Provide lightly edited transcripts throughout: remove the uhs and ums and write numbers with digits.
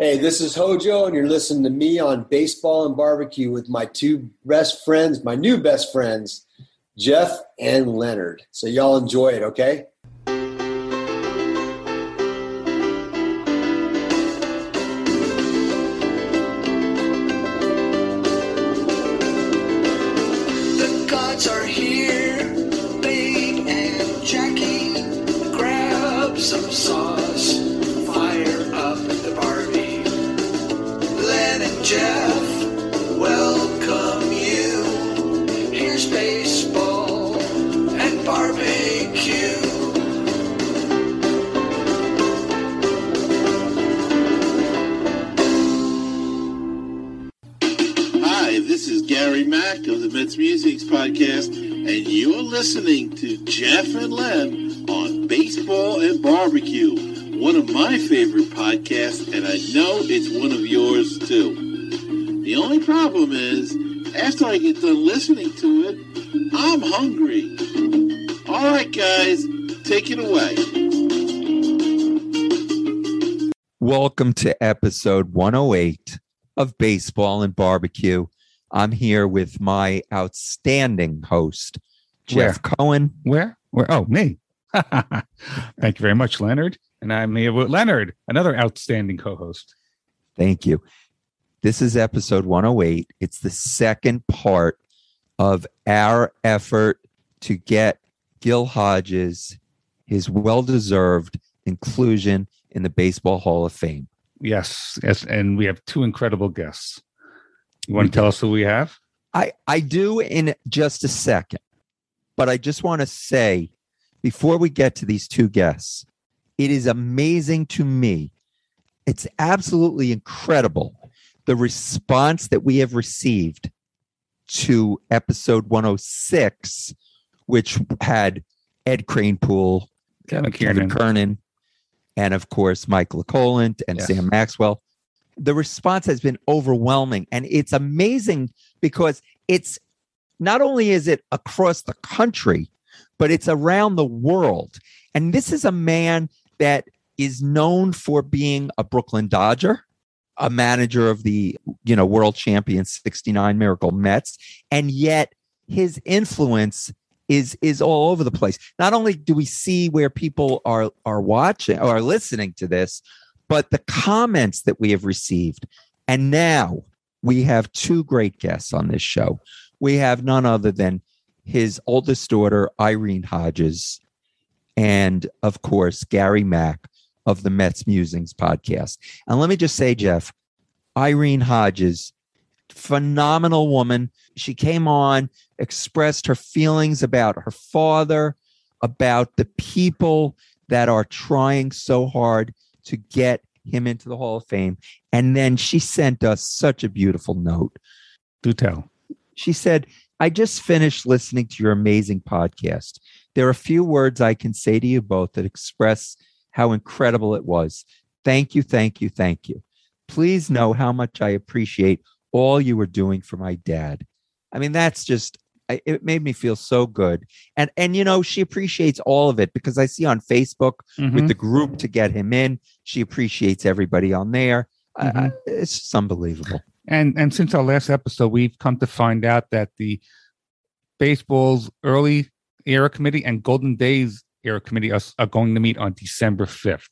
Hey, this is Hojo, and you're listening to me on Baseball and Barbecue with my two best friends, my new best friends, Jeff and Leonard. So y'all enjoy it, okay? The gods are here, Big and Jackie. Grab some sauce, fire up the Barbie. Len and Jeff, welcome you. Here's baseball and barbecue. Hi, this is Gary Mack of the Mets Musics Podcast, and you're listening to Jeff and Len on Baseball and Barbecue, one of my favorite podcasts, and I know it's one of yours too. The only problem is, after I get done listening to it, I'm hungry. All right, guys, take it away. Welcome to episode 108 of Baseball and Barbecue. I'm here with my outstanding host, Jeff Cohen. Where? Oh, me. Thank you very much, Leonard. And I'm here with Leonard, another outstanding co-host. Thank you. This is episode 108. It's the second part of our effort to get Gil Hodges his well-deserved inclusion in the Baseball Hall of Fame. Yes. And we have two incredible guests. You want to tell us who we have? I do in just a second, but I just want to say, before we get to these two guests, it is amazing to me. It's absolutely incredible, the response that we have received to episode 106, which had Ed Kranepool, Kevin Kernan, and of course, Mike LeColant and Sam Maxwell. The response has been overwhelming, and it's amazing because it's not only is it across the country, but it's around the world. And this is a man that is known for being a Brooklyn Dodger, a manager of the, world champion 69 Miracle Mets, and yet his influence is all over the place. Not only do we see where people are watching or are listening to this, but the comments that we have received. And now we have two great guests on this show. We have none other than his oldest daughter, Irene Hodges, and of course, Gary Mack of the Mets Musings podcast. And let me just say, Jeff, Irene Hodges, phenomenal woman. She came on, expressed her feelings about her father, about the people that are trying so hard to get him into the Hall of Fame. And then she sent us such a beautiful note. Do tell. She said, I just finished listening to your amazing podcast. There are a few words I can say to you both that express how incredible it was. Thank you, thank you, thank you. Please know how much I appreciate all you were doing for my dad. I mean, that's just, it made me feel so good. And she appreciates all of it because I see on Facebook with the group to get him in, she appreciates everybody on there. It's just unbelievable. And since our last episode, we've come to find out that the baseball's early era committee and Golden Days era committee are going to meet on December 5th.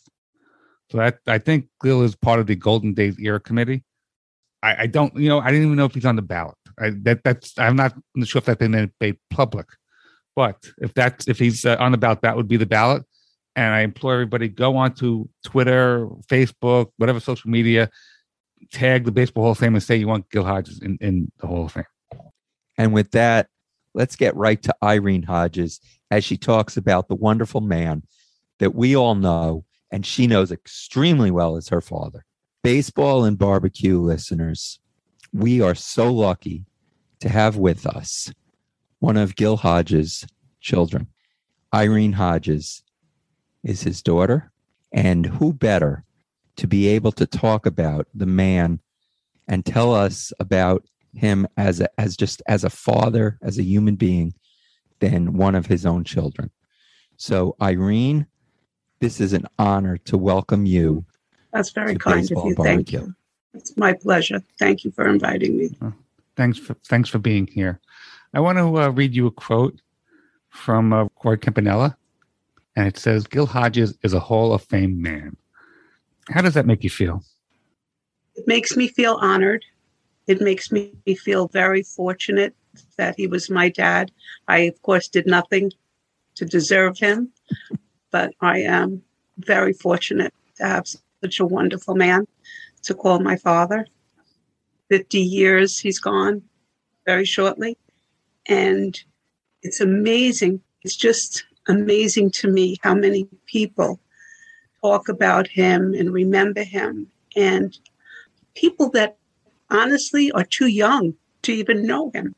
So I think Gil is part of the Golden Days era committee. I don't, I didn't even know if he's on the ballot. I'm not sure if that's been made public, but if he's on the ballot, that would be the ballot. And I implore everybody, go on to Twitter, Facebook, whatever social media, tag the Baseball Hall of Fame and say you want Gil Hodges in the Hall of Fame. And with that, let's get right to Irene Hodges as she talks about the wonderful man that we all know and she knows extremely well as her father. Baseball and Barbecue listeners, we are so lucky to have with us one of Gil Hodges' children. Irene Hodges is his daughter, and who better to be able to talk about the man and tell us about him as a father, as a human being, than one of his own children. So, Irene, this is an honor to welcome you That's very to kind of Baseball you. and Thank Barbecue. you. It's my pleasure. Thank you for inviting me. Thanks for being here. I want to read you a quote from Gord Campanella, and it says, "Gil Hodges is a Hall of Fame man." How does that make you feel? It makes me feel honored. It makes me feel very fortunate that he was my dad. I, of course, did nothing to deserve him, but I am very fortunate to have such a wonderful man to call my father. 50 years he's gone very shortly. And it's amazing. It's just amazing to me how many people talk about him and remember him. And people that honestly are too young to even know him,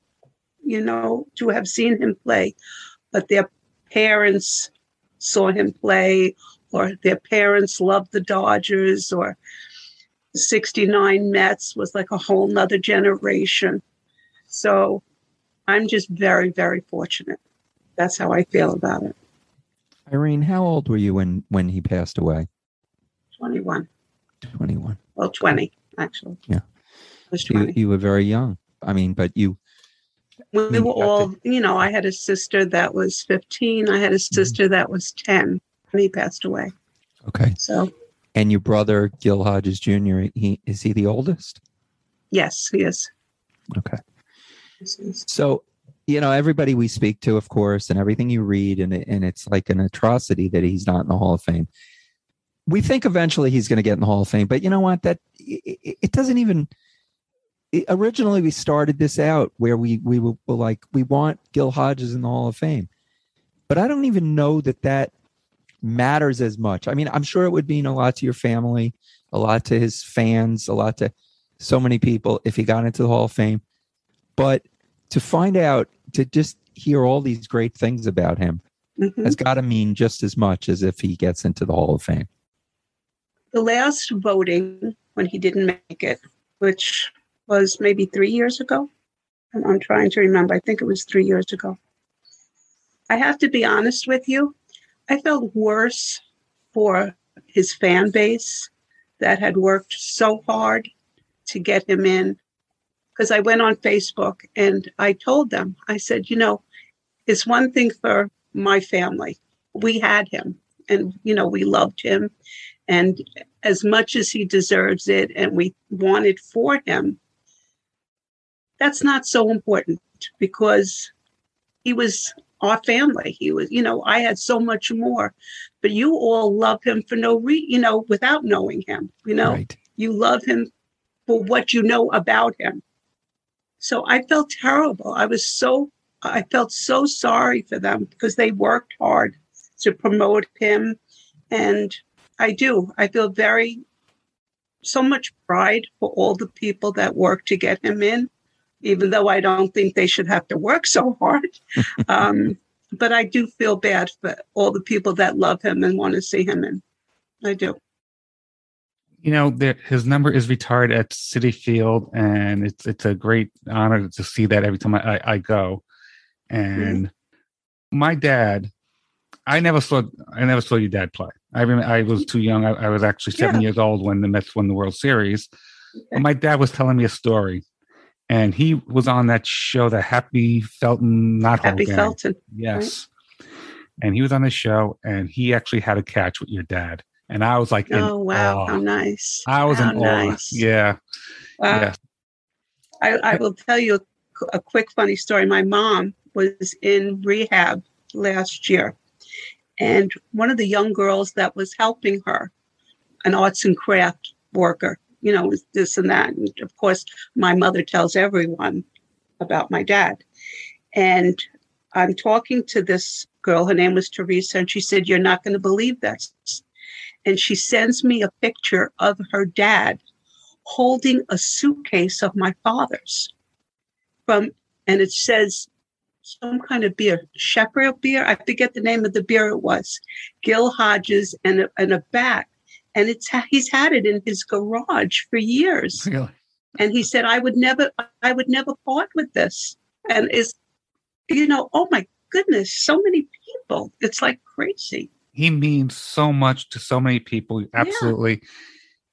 to have seen him play, but their parents saw him play, or their parents loved the Dodgers, or the 69 Mets was like a whole nother generation. So I'm just very, very fortunate. That's how I feel about it. Irene, how old were you when he passed away? 21. 21. Well, 20, actually. Yeah. I was 20. You were very young. I mean, but you... We were all, I had a sister that was 15. I had a sister that was 10 when he passed away. Okay. So... And your brother, Gil Hodges Jr., is he the oldest? Yes, he is. Okay. Yes, he is. So, everybody we speak to, of course, and everything you read, and it's like an atrocity that he's not in the Hall of Fame. We think eventually he's going to get in the Hall of Fame, but you know what? That it doesn't even. Originally, we started this out where we were like, we want Gil Hodges in the Hall of Fame, but I don't even know that matters as much. I mean, I'm sure it would mean a lot to your family, a lot to his fans, a lot to so many people if he got into the Hall of Fame. But to find out, to just hear all these great things about him has got to mean just as much as if he gets into the Hall of Fame. The last voting, when he didn't make it, which was maybe 3 years ago, and I'm trying to remember, I think it was 3 years ago. I have to be honest with you. I felt worse for his fan base that had worked so hard to get him in. Because I went on Facebook and I told them, I said, it's one thing for my family. We had him and, we loved him. And as much as he deserves it and we wanted for him, that's not so important because he was our family. He was, I had so much more, but you all love him for no reason, without knowing him, Right. You love him for what you know about him. So I felt terrible. I felt so sorry for them because they worked hard to promote him. And I feel so much pride for all the people that worked to get him in, even though I don't think they should have to work so hard. But I do feel bad for all the people that love him and want to see him in. I do. His number is retired at Citi Field, and it's a great honor to see that every time I go. And my dad, I never saw your dad play. I remember I was too young. I was actually 7 years old when the Mets won the World Series. Okay. But my dad was telling me a story, and he was on that show, the Happy Felton, Happy Felton. Yes. Right. And he was on the show, and he actually had a catch with your dad. And I was like, oh, wow. How nice. I was in awe. Yeah. Wow. Yeah. I will tell you a quick funny story. My mom was in rehab last year. And one of the young girls that was helping her, an arts and craft worker, this and that. And of course, my mother tells everyone about my dad. And I'm talking to this girl. Her name was Teresa. And she said, "You're not going to believe this." And she sends me a picture of her dad holding a suitcase of my father's and it says some kind of beer, Shepherd beer. I forget the name of the beer it was. Gil Hodges and a bat. And he's had it in his garage for years. Really? And he said, I would never part with this. And oh my goodness, so many people. It's like crazy. He means so much to so many people. Absolutely.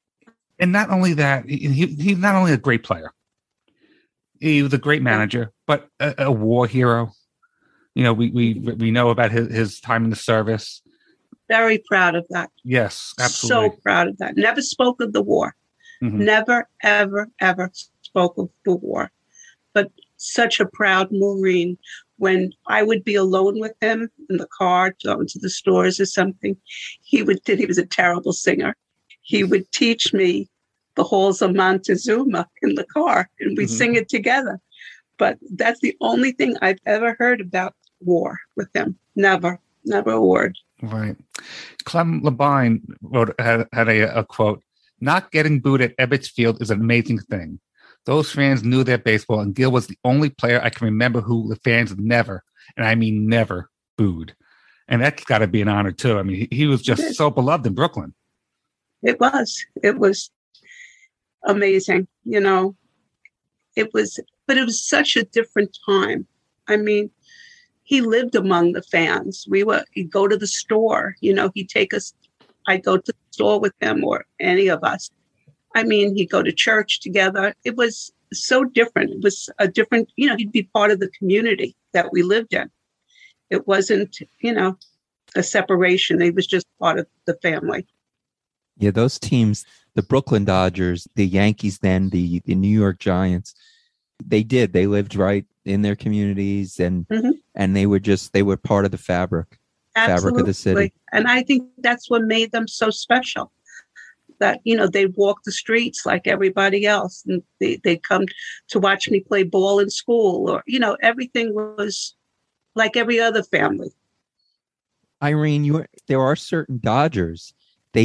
And not only that, he's not only a great player, he was a great manager, but a war hero. You know, we know about his time in the service. Very proud of that. Yes, absolutely. So proud of that. Never spoke of the war. Mhm. Never, ever, ever spoke of the war. But such a proud Marine. When I would be alone with him in the car, going to the stores or something, he was a terrible singer. He would teach me the halls of Montezuma in the car, and we'd sing it together. But that's the only thing I've ever heard about war with him. Never a word. Right. Clem Labine had a quote, "Not getting booed at Ebbets Field is an amazing thing. Those fans knew their baseball, and Gil was the only player I can remember who the fans never, and I mean never, booed." And that's got to be an honor, too. I mean, he was just so beloved in Brooklyn. It was amazing, you know. But it was such a different time. I mean, he lived among the fans. He'd go to the store, you know, he'd take us, I'd go to the store with him or any of us. I mean, he'd go to church together. It was so different. It was a different, you know, he'd be part of the community that we lived in. It wasn't, you know, a separation. He was just part of the family. Yeah, those teams, the Brooklyn Dodgers, the Yankees, then the New York Giants, they lived right in their communities, and they were part of the fabric of the city. And I think that's what made them so special. That, you know, they walk the streets like everybody else, and they'd come to watch me play ball in school, or, you know, everything was like every other family. Irene, there are certain Dodgers, they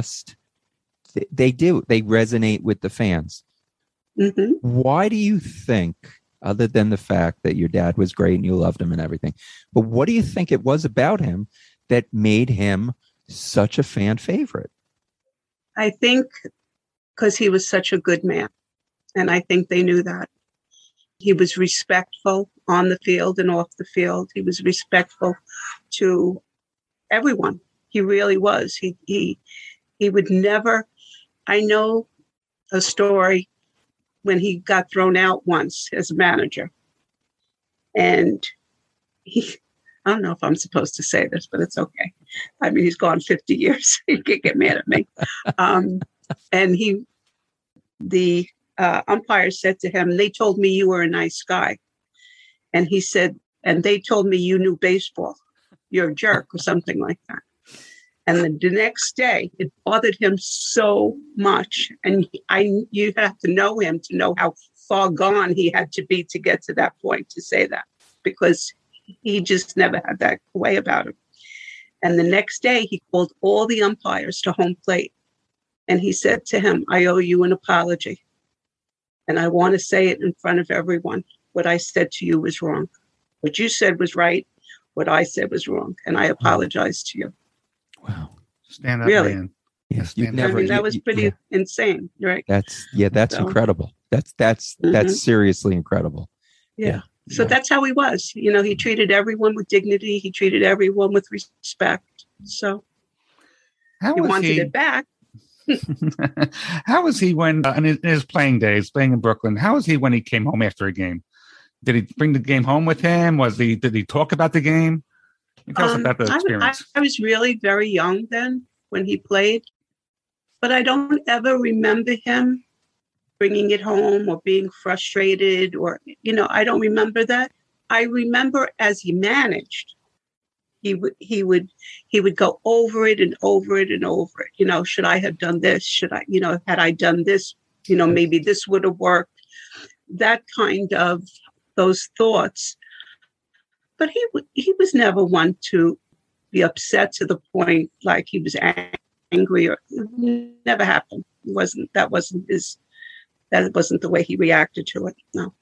resonate with the fans. Mm-hmm. Why do you think, other than the fact that your dad was great and you loved him and everything, but what do you think it was about him that made him such a fan favorite? I think because he was such a good man. And I think they knew that. He was respectful on the field and off the field. He was respectful to everyone. He really was. He would never. I know a story when he got thrown out once as a manager. And I don't know if I'm supposed to say this, but it's okay. I mean, he's gone 50 years. He can't get mad at me. And the umpire said to him, "They told me you were a nice guy." And he said, "And they told me you knew baseball. You're a jerk," or something like that. And then the next day, it bothered him so much. And you have to know him to know how far gone he had to be to get to that point to say that, because he just never had that way about him. And the next day, he called all the umpires to home plate. And he said to him, "I owe you an apology. And I want to say it in front of everyone. What I said to you was wrong. What you said was right. What I said was wrong. And I apologize to you." Wow. Stand up, Really? man. Yes, Yeah, you've never. I mean, that was pretty insane, right? That's So- incredible. That's seriously incredible. Yeah. So that's how he was. You know, he treated everyone with dignity. He treated everyone with respect. So How he was wanted he? it back. How was he when in his playing days, playing in Brooklyn? How was he when he came home after a game? Did he bring the game home with him? Did he talk about the game? Tell us about the experience. I was really very young then when he played, but I don't ever remember him bringing it home or being frustrated, or, you know, I don't remember that. I remember as he managed, he would go over it and over it and over it. You know, should I have done this? Should I, you know, had I done this, you know, maybe this would have worked. That kind of those thoughts. But he was never one to be upset to the point like he was angry, or it never happened. That wasn't the way he reacted to it. No.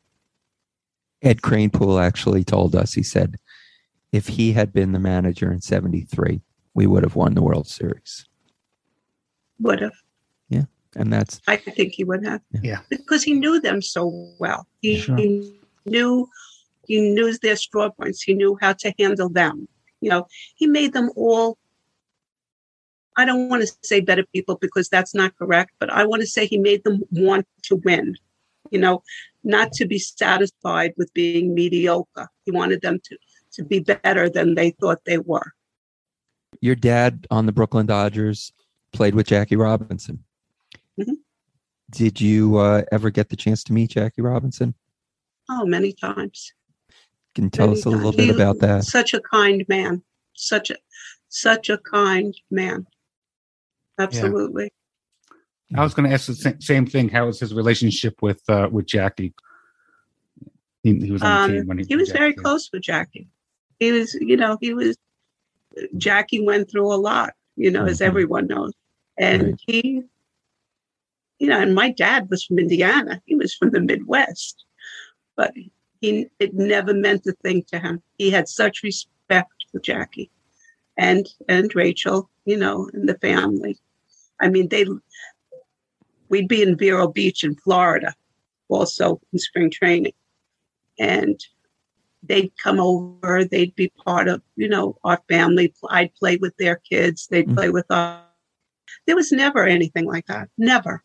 Ed Kranepool actually told us, he said, if he had been the manager in 73, we would have won the World Series. Would have. Yeah. And I think he would have. Yeah. Because he knew them so well. He knew their straw points. He knew how to handle them. You know, he made them all. I don't want to say better people because that's not correct, but I want to say he made them want to win, not to be satisfied with being mediocre. He wanted them to be better than they thought they were. Your dad on the Brooklyn Dodgers played with Jackie Robinson. Mm-hmm. Did you ever get the chance to meet Jackie Robinson? Oh, many times. Can you tell us a little bit about that? Such a kind man. Such a kind man. Absolutely. I was going to ask the same thing. How was his relationship with Jackie? He was on the team when he was very close with Jackie. He was, Jackie went through a lot, as everyone knows. And he, and my dad was from Indiana. He was from the Midwest. But it never meant a thing to him. He had such respect for Jackie and Rachel, and the family. I mean, we'd be in Vero Beach in Florida, also in spring training. And they'd come over, they'd be part of, our family. I'd play with their kids. They'd play with us. There was never anything like that. Never.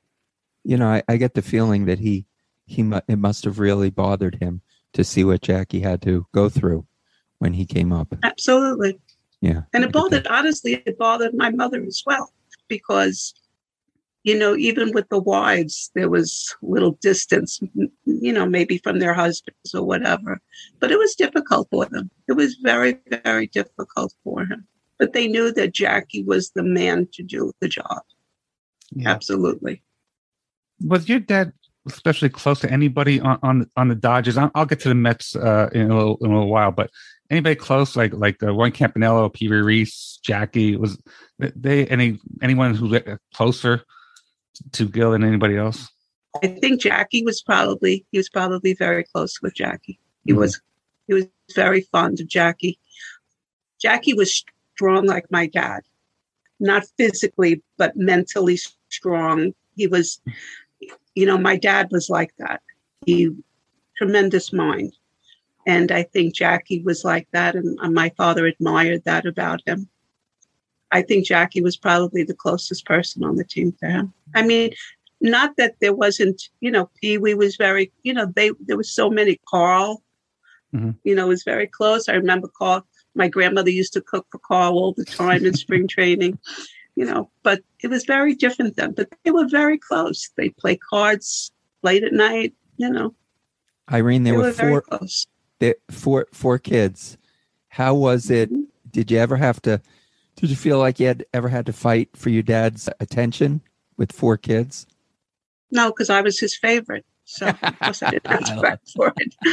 I get the feeling that it must have really bothered him to see what Jackie had to go through when he came up. Absolutely. Yeah. And it bothered my mother as well, because, even with the wives, there was little distance, maybe from their husbands or whatever. But it was difficult for them. It was very, very difficult for him. But they knew that Jackie was the man to do the job. Yeah. Absolutely. Was your dad especially close to anybody on the Dodgers? I'll get to the Mets in a little while, but anybody close, like Roy Campanello, Pee Wee Reese, Jackie, was they anyone who closer to Gil than anybody else? I think Jackie was probably very close with Jackie. He was very fond of Jackie. Jackie was strong like my dad, not physically but mentally strong. He was, my dad was like that. Tremendous mind. And I think Jackie was like that. And my father admired that about him. I think Jackie was probably the closest person on the team to him. I mean, not that there wasn't, Pee Wee was very, there was so many. Carl, was very close. I remember Carl, my grandmother used to cook for Carl all the time in spring training. But it was very different then. But they were very close. They play cards late at night, Irene, there were very close. Four kids. How was it? Did you feel like you ever had to fight for your dad's attention with 4 kids? No, because I was his favorite. So of course I didn't have to fight for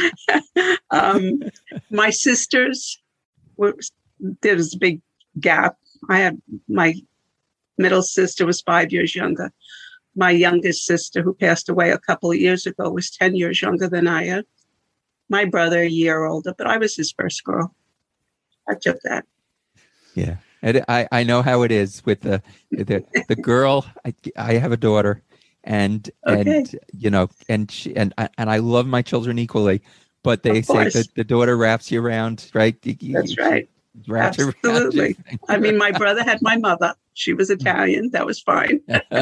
it. My sisters, there was a big gap. I had my middle sister was 5 years younger. My youngest sister, who passed away a couple of years ago, was 10 years younger than I am. My brother, a year older, but I was his first girl. I took that. Yeah. And I know how it is with the girl. I have a daughter, and she and I love my children equally, but they say that the daughter wraps you around, right? That's right. Absolutely. I mean, my brother had my mother. She was Italian. That was fine.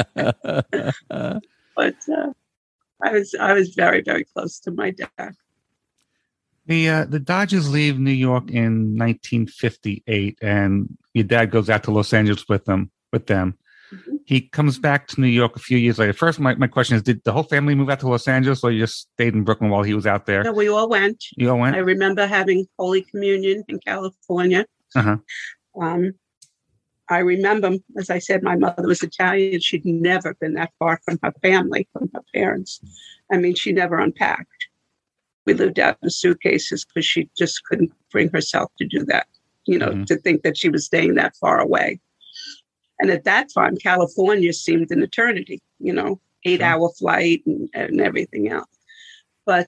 But I was very, very close to my dad. The Dodgers leave New York in 1958, and your dad goes out to Los Angeles with them. Mm-hmm. He comes back to New York a few years later. First, my question is, did the whole family move out to Los Angeles, or you just stayed in Brooklyn while he was out there? No, we all went. You all went? I remember having Holy Communion in California. Uh-huh. I remember, as I said, my mother was Italian. She'd never been that far from her family, from her parents. I mean, she never unpacked. We lived out in suitcases because she just couldn't bring herself to do that, to think that she was staying that far away. And at that time, California seemed an eternity, 8-hour flight and everything else. But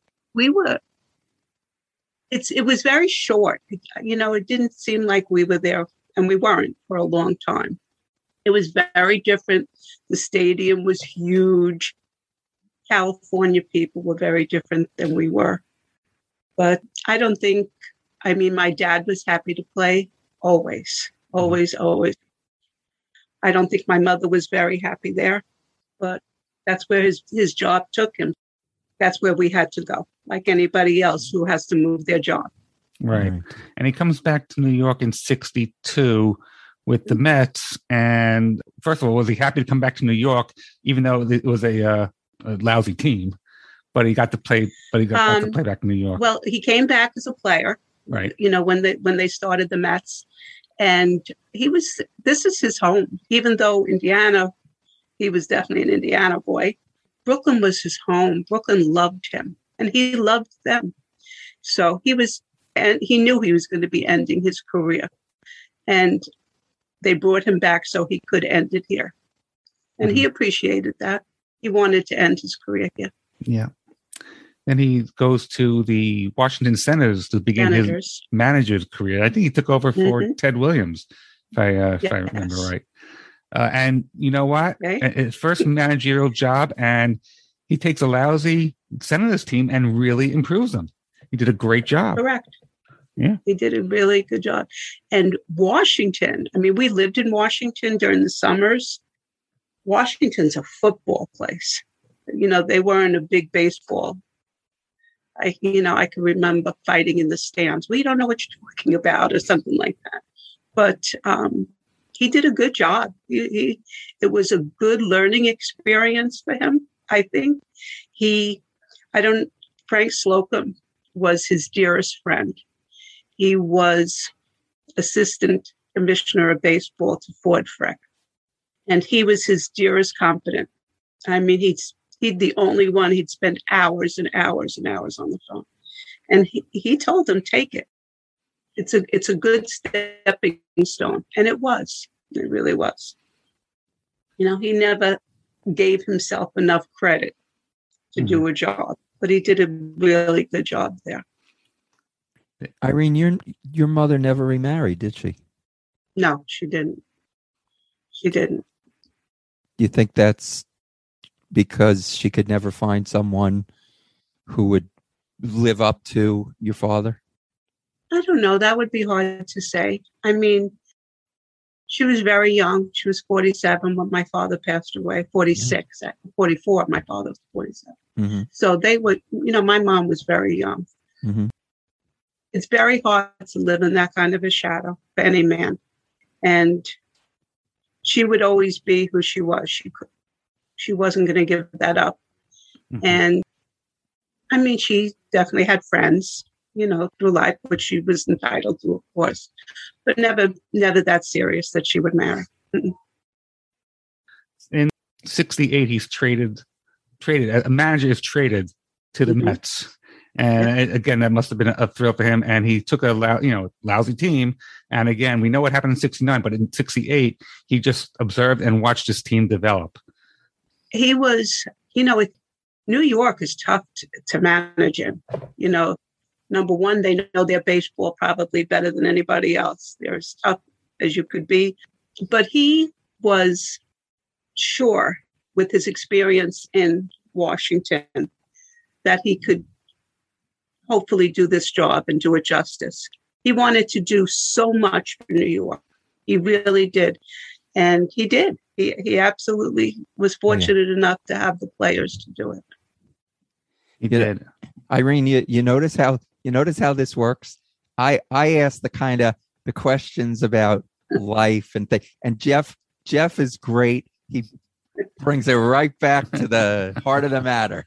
it was very short. It didn't seem like we were there, and we weren't for a long time. It was very different. The stadium was huge. California people were very different than we were. But I don't think, my dad was happy to play always, always, always. I don't think my mother was very happy there, but that's where his job took him. That's where we had to go, like anybody else who has to move their job. Right. And he comes back to New York in 62 with the Mets. And first of all, was he happy to come back to New York, even though it was a lousy team? But he got to play. But he got to play back in New York. Well, he came back as a player. Right. You know, when they started the Mets, and this is his home. Even though Indiana, he was definitely an Indiana boy. Brooklyn was his home. Brooklyn loved him, and he loved them. So and he knew he was going to be ending his career, and they brought him back so he could end it here, and he appreciated that. He wanted to end his career here. Yeah. Then he goes to the Washington Senators to begin his manager's career. I think he took over for Ted Williams, if I remember right. And you know what? Okay. His first managerial job, and he takes a lousy Senators team and really improves them. He did a great job. Correct. Yeah. He did a really good job. And Washington, I mean, we lived in Washington during the summers. Washington's a football place. You know, they weren't a big baseball. I can remember fighting in the stands. We don't know what you're talking about or something like that. But he did a good job. It was a good learning experience for him, I think. Frank Slocum was his dearest friend. He was assistant commissioner of baseball to Ford Frick. And he was his dearest confidant. I mean, he's the only one. He'd spend hours and hours and hours on the phone. And he told him, take it. It's a good stepping stone. And it was. It really was. You know, he never gave himself enough credit to do a job, but he did a really good job there. Irene, your mother never remarried, did she? No, she didn't. She didn't. You think that's because she could never find someone who would live up to your father? I don't know. That would be hard to say. I mean, she was very young. She was 47 when my father passed away, 46, 44. My father was 47. Mm-hmm. So they would, my mom was very young. Mm-hmm. It's very hard to live in that kind of a shadow for any man. And she would always be who she was. She wasn't going to give that up. Mm-hmm. And I mean, she definitely had friends, through life, which she was entitled to, of course, but never that serious that she would marry. Mm-mm. In 68, he's traded. A manager is traded to the Mets. And again, that must have been a thrill for him. And he took a lousy team. And again, we know what happened in 69, but in 68, he just observed and watched his team develop. He was, New York is tough to manage him. Number one, they know their baseball probably better than anybody else. They're as tough as you could be. But he was sure with his experience in Washington that he could hopefully do this job and do it justice. He wanted to do so much for New York. He really did. And he did. He absolutely was fortunate enough to have the players to do it. He did. Irene, you notice how this works? I ask the questions about life and things. And Jeff is great. He brings it right back to the heart of the matter.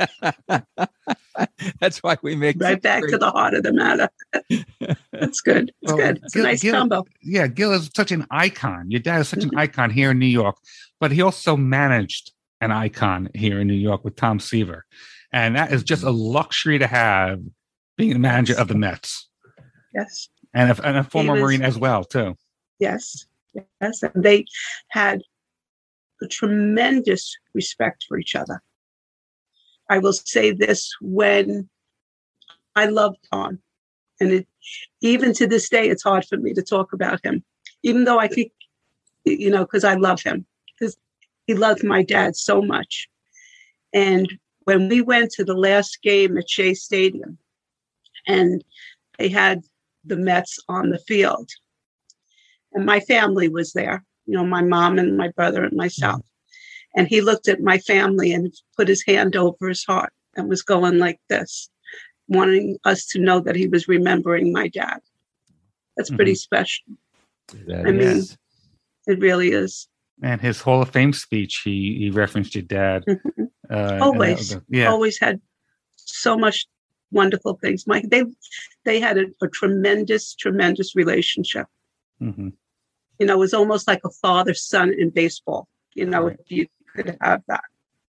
That's why we make right back to the heart of the matter. That's good. It's good. It's a nice combo. Yeah, Gil is such an icon. Your dad is such an icon here in New York, but he also managed an icon here in New York with Tom Seaver. And that is just a luxury to have, being the manager of the Mets. Yes. And a former Marine as well, too. Yes. Yes. And they had a tremendous respect for each other. I will say this, when I loved Tom, and even to this day, it's hard for me to talk about him, even though I think, because I love him, because he loved my dad so much. And when we went to the last game at Shea Stadium, and they had the Mets on the field, and my family was there, my mom and my brother and myself. And he looked at my family and put his hand over his heart and was going like this, wanting us to know that he was remembering my dad. That's pretty special. That I mean, is. it really is. And his Hall of Fame speech, he referenced your dad. Always had so much wonderful things. They had a tremendous relationship. Mm-hmm. It was almost like a father-son in baseball. Right. If you could have that.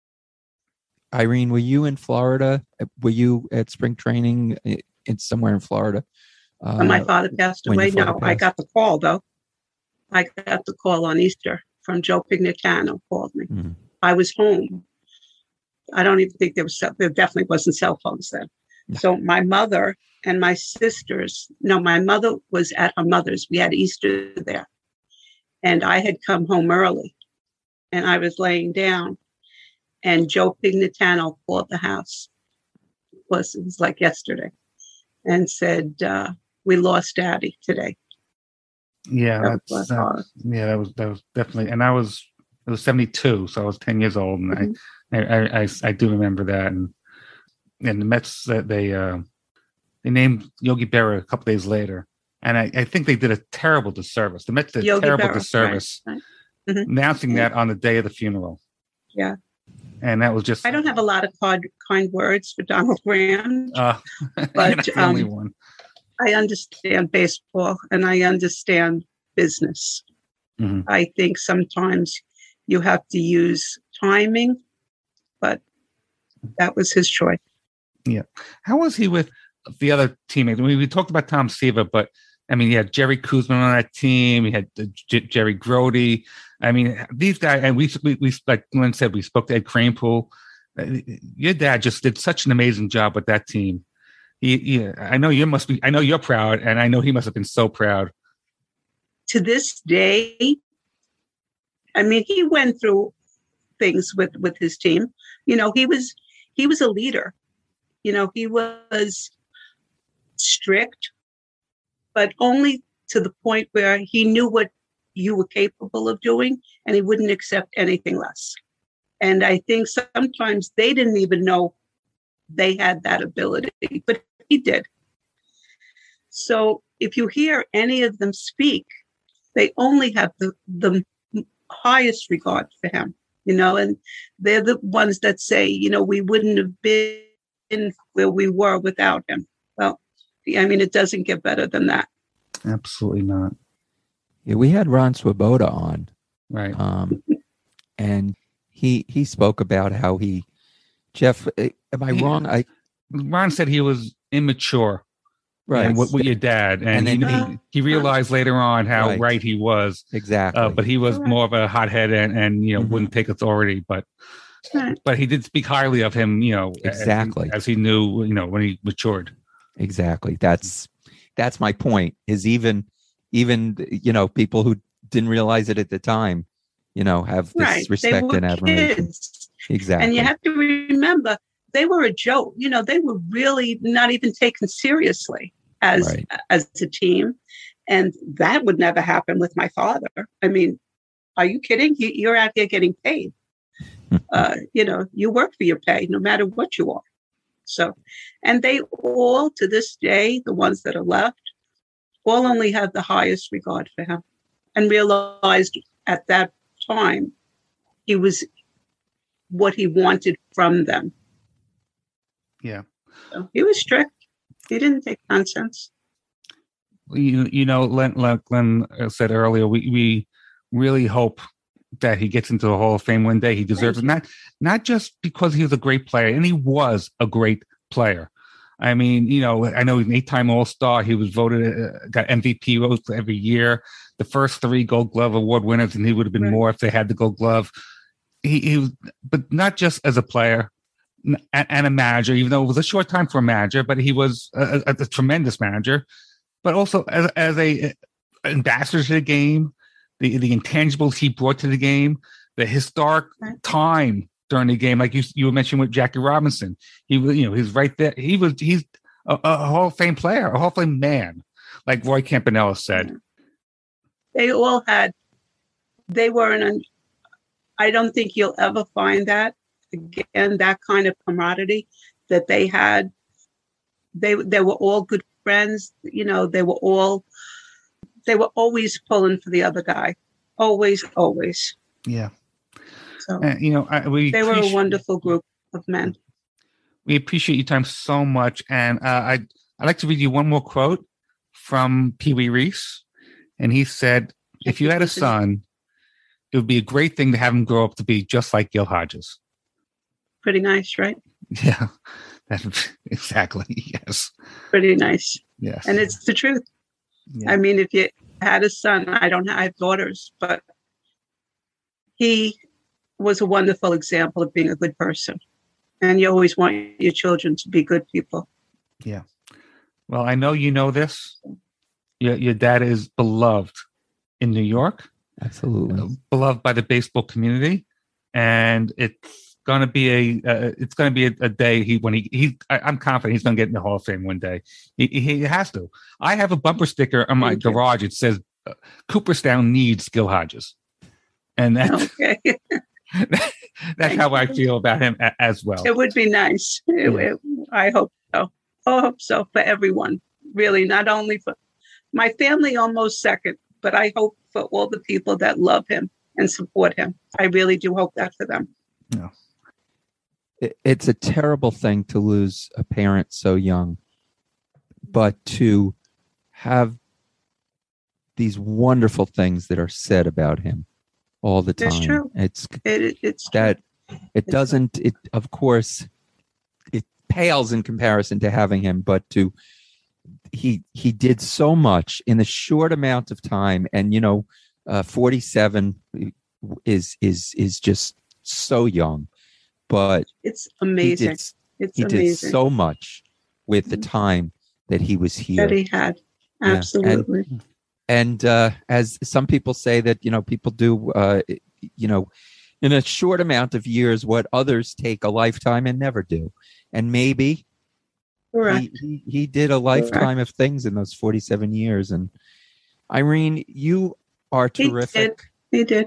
Irene, were you in Florida? Were you at spring training in somewhere in Florida? When my father passed when your away, father no, I passed? got the call though. I got the call on Easter from Joe Pignatano called me. Mhm. I was home. I don't even think there definitely wasn't cell phones then. No. So my mother and my sisters, my mother was at her mother's. We had Easter there. And I had come home early and I was laying down and Joe Pignatano called the house. It was like yesterday and said, we lost Daddy today. Yeah, That that was definitely. And it was 72, so I was 10 years old, and I do remember that. And the Mets they named Yogi Berra a couple days later, and I think they did a terrible disservice. The Mets did a terrible disservice right. announcing that on the day of the funeral. Yeah. And that was just. I don't have a lot of kind words for Donald Graham, but but the only one. I understand baseball and I understand business. Mhm. I think sometimes you have to use timing, but that was his choice. Yeah. How was he with the other teammates? I mean, we talked about Tom Seaver, but I mean, you had Jerry Kuzman on that team. You had Jerry Grody. I mean, these guys, and we like Glenn said, we spoke to Ed Kranepool. Your dad just did such an amazing job with that team. I know you're proud, and I know he must have been so proud. To this day, I mean, he went through things with his team. He was a leader. He was strict, but only to the point where he knew what you were capable of doing, and he wouldn't accept anything less. And I think sometimes they didn't even know they had that ability, but he did. So if you hear any of them speak, they only have the highest regard for him, and they're the ones that say, we wouldn't have been where we were without him. Well, I mean, it doesn't get better than that. Absolutely not. Yeah, we had Ron Swoboda on, Right. and he spoke about how Jeff, am I wrong? Ron said he was immature. Right. And with your dad. And then he realized later on how Right. right he was. Exactly. But he was more of a hothead and Mhm. wouldn't take authority. But Right. he did speak highly of him, Exactly. as he knew, when he matured. Exactly. That's my point. Is even people who didn't realize it at the time, have this Right. respect They were and admiration. kids. Exactly. And you have to remember, they were a joke. They were really not even taken seriously as Right. as a team. And that would never happen with my father. I mean, are you kidding? You're out here getting paid. You work for your pay, no matter what you are. So, and they all, to this day, the ones that are left, all only have the highest regard for him and realized at that time he was what he wanted from them. Yeah. So he was strict. He didn't take nonsense. Glenn said earlier, we really hope that he gets into the Hall of Fame one day. He deserves it. Not just because he was a great player, and he was a great player. I mean, I know he's an 8-time All-Star. He was voted, got MVP votes every year. The first 3 Gold Glove Award winners, and he would have been more if they had the Gold Glove. He was, but not just as a player and a manager, even though it was a short time for a manager, but he was a tremendous manager, but also as a ambassador to the game, the intangibles he brought to the game, the historic time during the game, like you were mentioning with Jackie Robinson. He was, he's right there. He's a Hall of Fame player, a Hall of Fame man, like Roy Campanella said. They all had they were I don't think you'll ever find that again, that kind of camaraderie that they had. They were all good friends. You know, they were always pulling for the other guy. Always. Yeah. So you know, they were a wonderful group of men. We appreciate your time so much. And I'd like to read you one more quote from Pee Wee Reese. And he said, if you had a son, it would be a great thing to have him grow up to be just like Gil Hodges. Pretty nice, right? Yeah, exactly. Yes. Pretty nice. Yes. And it's the truth. Yeah. I mean, if you had a son, I have daughters, but he was a wonderful example of being a good person. And you always want your children to be good people. Yeah. Well, I know you know this. Your dad is beloved in New York. Absolutely. Beloved by the baseball community. And it's going to be a day I'm confident he's going to get in the Hall of Fame one day. He has to. I have a bumper sticker on my garage. It says Cooperstown needs Gil Hodges. And that's, okay. that's how I feel about him as well. It would be nice. I hope so. I hope so for everyone. Really, not only for my family, almost second, but I hope for all the people that love him and support him. I really do hope that for them. Yeah. It's a terrible thing to lose a parent so young, but to have these wonderful things that are said about him all the time. It's true. It's that it doesn't. It of course it pales in comparison to having him, but he did so much in a short amount of time, and 47 is just so young. But it's amazing. He did so much with the time that he was here. That he had. Absolutely. Yeah. And as some people say that, people do, in a short amount of years, what others take a lifetime and never do. And maybe he did a lifetime of things in those 47 years. And Irene, you are terrific. He did.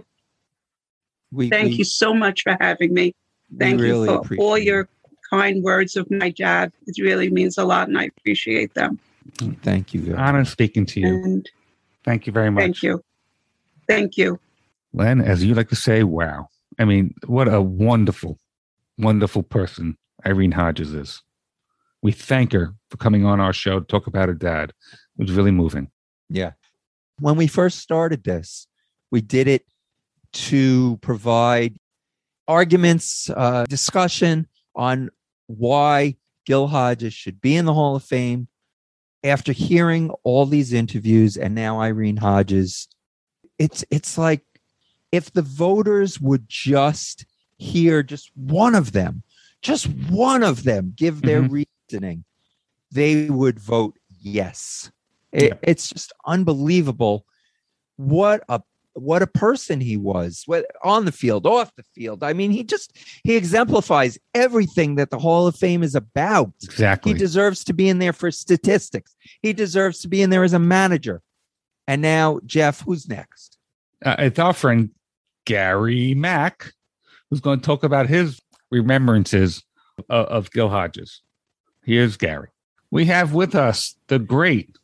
Thank you so much for having me. Thank you for all your kind words of my dad. It really means a lot, and I appreciate them. Thank you. Honor speaking to you. And thank you very much. Thank you. Len, as you like to say, wow. I mean, what a wonderful, wonderful person Irene Hodges is. We thank her for coming on our show to talk about her dad. It was really moving. Yeah. When we first started this, we did it to provide arguments, discussion on why Gil Hodges should be in the Hall of Fame. After hearing all these interviews and now Irene Hodges, it's like if the voters would just hear just one of them give their reasoning, they would vote yes. It's just unbelievable what a person he was, on the field, off the field. I mean, he exemplifies everything that the Hall of Fame is about. Exactly. He deserves to be in there for statistics. He deserves to be in there as a manager. And now, Jeff, who's next? It's our friend Gary Mack, who's going to talk about his remembrances of Gil Hodges. Here's Gary. We have with us the great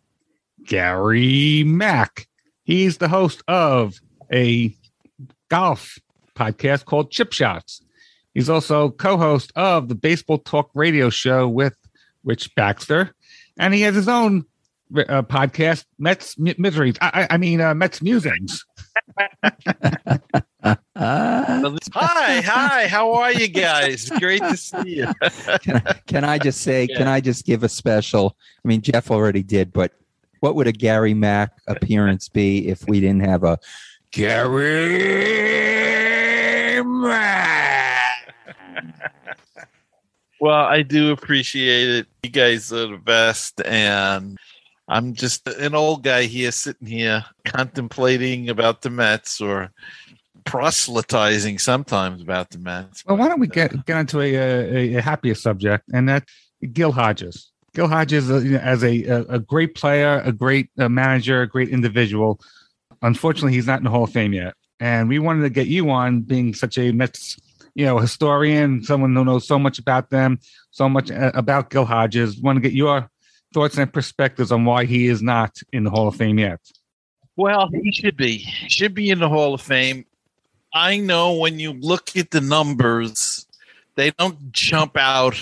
Gary Mack. He's the host of a golf podcast called Chip Shots. He's also co-host of the Baseball Talk radio show with Rich Baxter. And he has his own podcast, Mets Miseries. Mets Musings. Hi, how are you guys? Great to see you. Can I just give a special? I mean, Jeff already did, but what would a Gary Mack appearance be if we didn't have a Gary Mack? Well, I do appreciate it. You guys are the best, and I'm just an old guy here sitting here contemplating about the Mets or proselytizing sometimes about the Mets. Well, why don't we get into a happier subject, and that's Gil Hodges. Gil Hodges, as a great player, a great manager, a great individual. Unfortunately, he's not in the Hall of Fame yet. And we wanted to get you on, being such a Mets, historian, someone who knows so much about them, so much about Gil Hodges. Want to get your thoughts and perspectives on why he is not in the Hall of Fame yet. Well, he should be. He should be in the Hall of Fame. I know when you look at the numbers, they don't jump out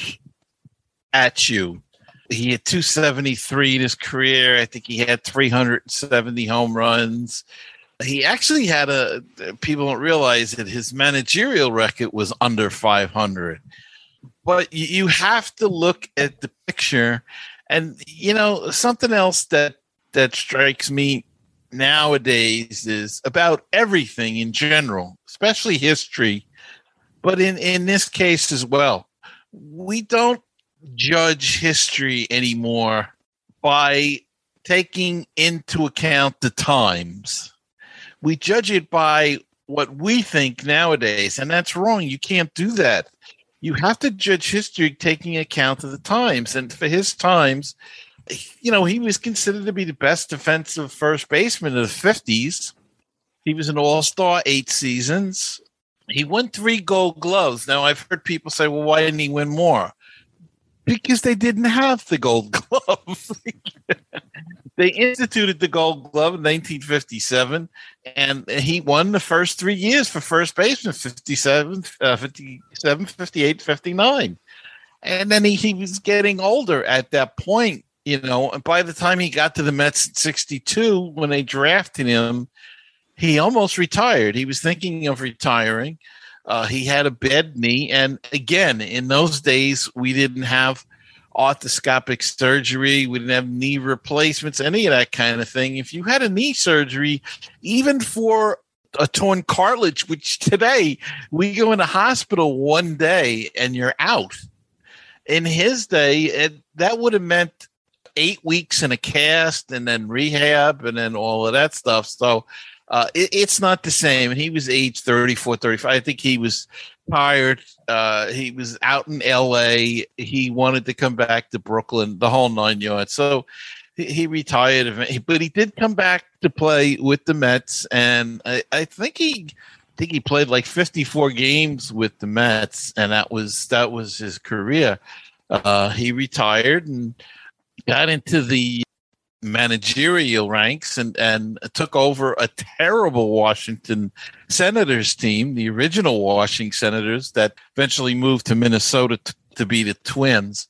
at you. He had 273 in his career. I think he had 370 home runs. He actually had people don't realize that his managerial record was under 500. But you have to look at the picture. And, something else that strikes me nowadays is about everything in general, especially history, but in this case as well. We don't judge history anymore by taking into account the times. We judge it by what we think nowadays, and that's wrong. You can't do that. You have to judge history taking account of the times. And for his times, he was considered to be the best defensive first baseman of the 50s. He was an all-star 8 seasons. He won 3 Gold Gloves. Now, I've heard people say, well, why didn't he win more? Because they didn't have the Gold Glove. They instituted the Gold Glove in 1957, and he won the first 3 years for first baseman, 57, 58, 59. And then he was getting older at that point, and by the time he got to the Mets in 62, when they drafted him, he almost retired. He was thinking of retiring. He had a bad knee. And again, in those days, we didn't have arthroscopic surgery. We didn't have knee replacements, any of that kind of thing. If you had a knee surgery, even for a torn cartilage, which today we go in the hospital one day and you're out. In his day, that would have meant 8 weeks in a cast and then rehab and then all of that stuff. So it's not the same. And he was age 34, 35. I think he was tired. He was out in L.A. He wanted to come back to Brooklyn, the whole 9 yards. So he retired, but he did come back to play with the Mets. And I think he played like 54 games with the Mets, and that was his career. He retired and got into the managerial ranks and took over a terrible Washington Senators team, the original Washington Senators that eventually moved to Minnesota to be the Twins.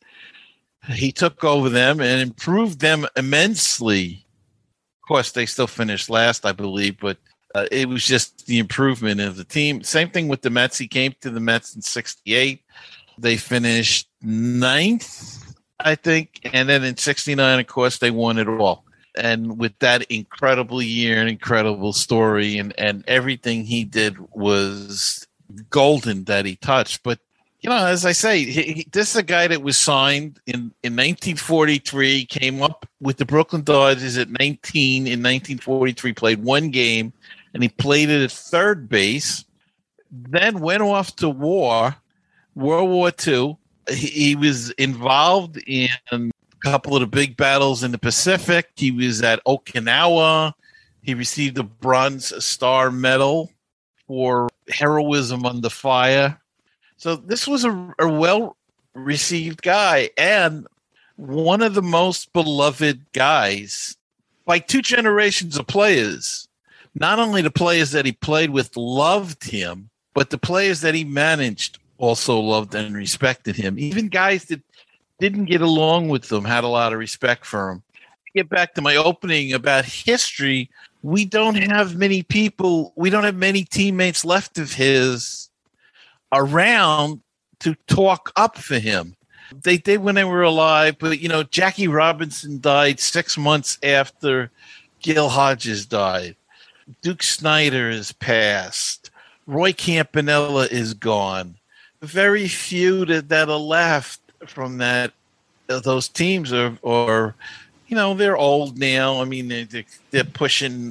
He took over them and improved them immensely. Of course, they still finished last, I believe, but it was just the improvement of the team. Same thing with the Mets. He came to the Mets in 68. They finished 9th, I think. And then in 69, of course, they won it all. And with that incredible year and incredible story and everything he did was golden that he touched. But, as I say, this is a guy that was signed in 1943, came up with the Brooklyn Dodgers at 19 in 1943, played 1 game, and he played it at third base, then went off to World War II. He was involved in a couple of the big battles in the Pacific. He was at Okinawa. He received a Bronze Star Medal for heroism under fire. So this was a well-received guy and one of the most beloved guys by 2 generations of players. Not only the players that he played with loved him, but the players that he managed also loved and respected him. Even guys that didn't get along with them had a lot of respect for him. To get back to my opening about history, we don't have many teammates left of his around to talk up for him. They did when they were alive, but Jackie Robinson died 6 months after Gil Hodges died. Duke Snider is passed. Roy Campanella is gone. Very few that are left from those teams are they're old now. I mean, they're pushing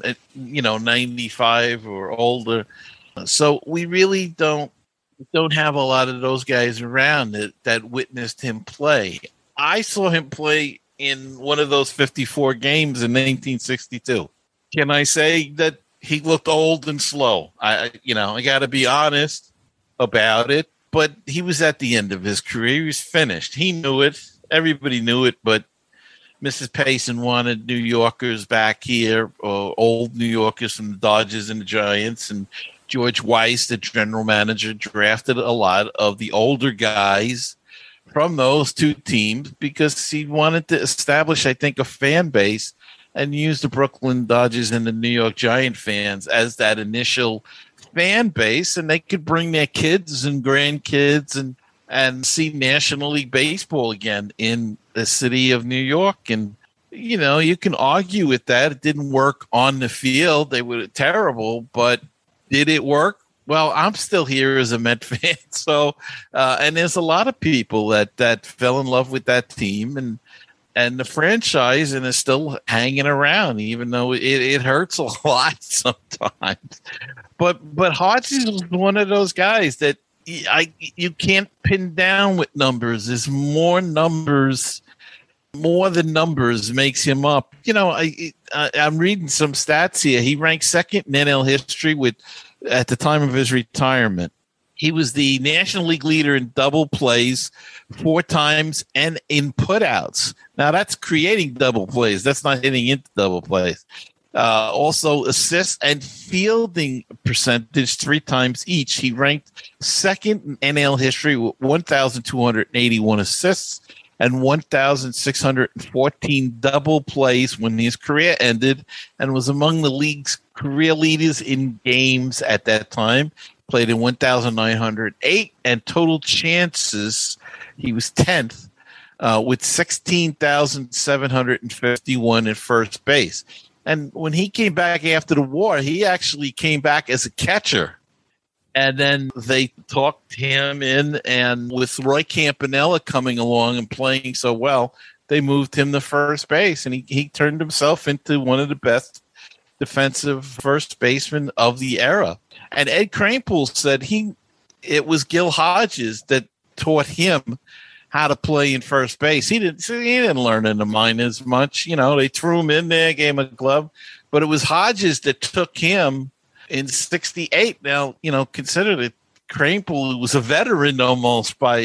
95 or older. So we really don't have a lot of those guys around that witnessed him play. I saw him play in one of those 54 games in 1962. Can I say that he looked old and slow. I got to be honest about it, but he was at the end of his career. He was finished. He knew it. Everybody knew it, but Mrs. Payson wanted New Yorkers back here, or old New Yorkers from the Dodgers and the Giants, and George Weiss, the general manager, drafted a lot of the older guys from those two teams because he wanted to establish, I think, a fan base and use the Brooklyn Dodgers and the New York Giant fans as that initial fan base, and they could bring their kids and grandkids and see National League Baseball again in the city of New York. And, you can argue with that. It didn't work on the field. They were terrible, but did it work? Well, I'm still here as a Met fan. So, and there's a lot of people that fell in love with that team and the franchise and is still hanging around, even though it hurts a lot sometimes. But Hodges was one of those guys that you can't pin down with numbers. There's more than numbers makes him up. I'm reading some stats here. He ranked second in NL history at the time of his retirement. He was the National League leader in double plays 4 times and in putouts. Now, that's creating double plays. That's not hitting into double plays. Also, assists and fielding percentage 3 times each. He ranked second in NL history with 1,281 assists and 1,614 double plays when his career ended, and was among the league's career leaders in games at that time. Played in 1,908, and total chances, he was 10th with 16,751 at first base. And when he came back after the war, he actually came back as a catcher. And then they talked him in, and with Roy Campanella coming along and playing so well, they moved him to first base, and he turned himself into one of the best defensive first basemen of the era. And Ed Kranepool said it was Gil Hodges that taught him how to play in first base. He didn't learn in the minors much. They threw him in there, gave him a glove, but it was Hodges that took him in 68. Now, consider that Kranepool was a veteran almost by,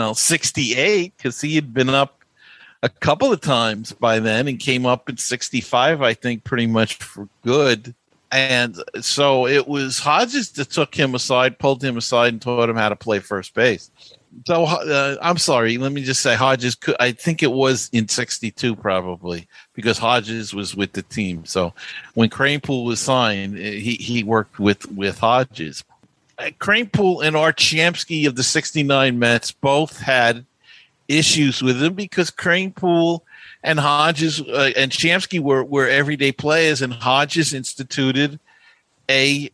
68, because he had been up a couple of times by then and came up in 65, I think, pretty much for good. And so it was Hodges that took him aside, pulled him aside, and taught him how to play first base. So I'm sorry, let me just say Hodges, I think it was in 62 probably, because Hodges was with the team. So when Kranepool was signed, he worked with Hodges. Kranepool and Art Shamsky of the 69 Mets both had issues with him because Kranepool and Hodges and Shamsky were everyday players, and Hodges instituted a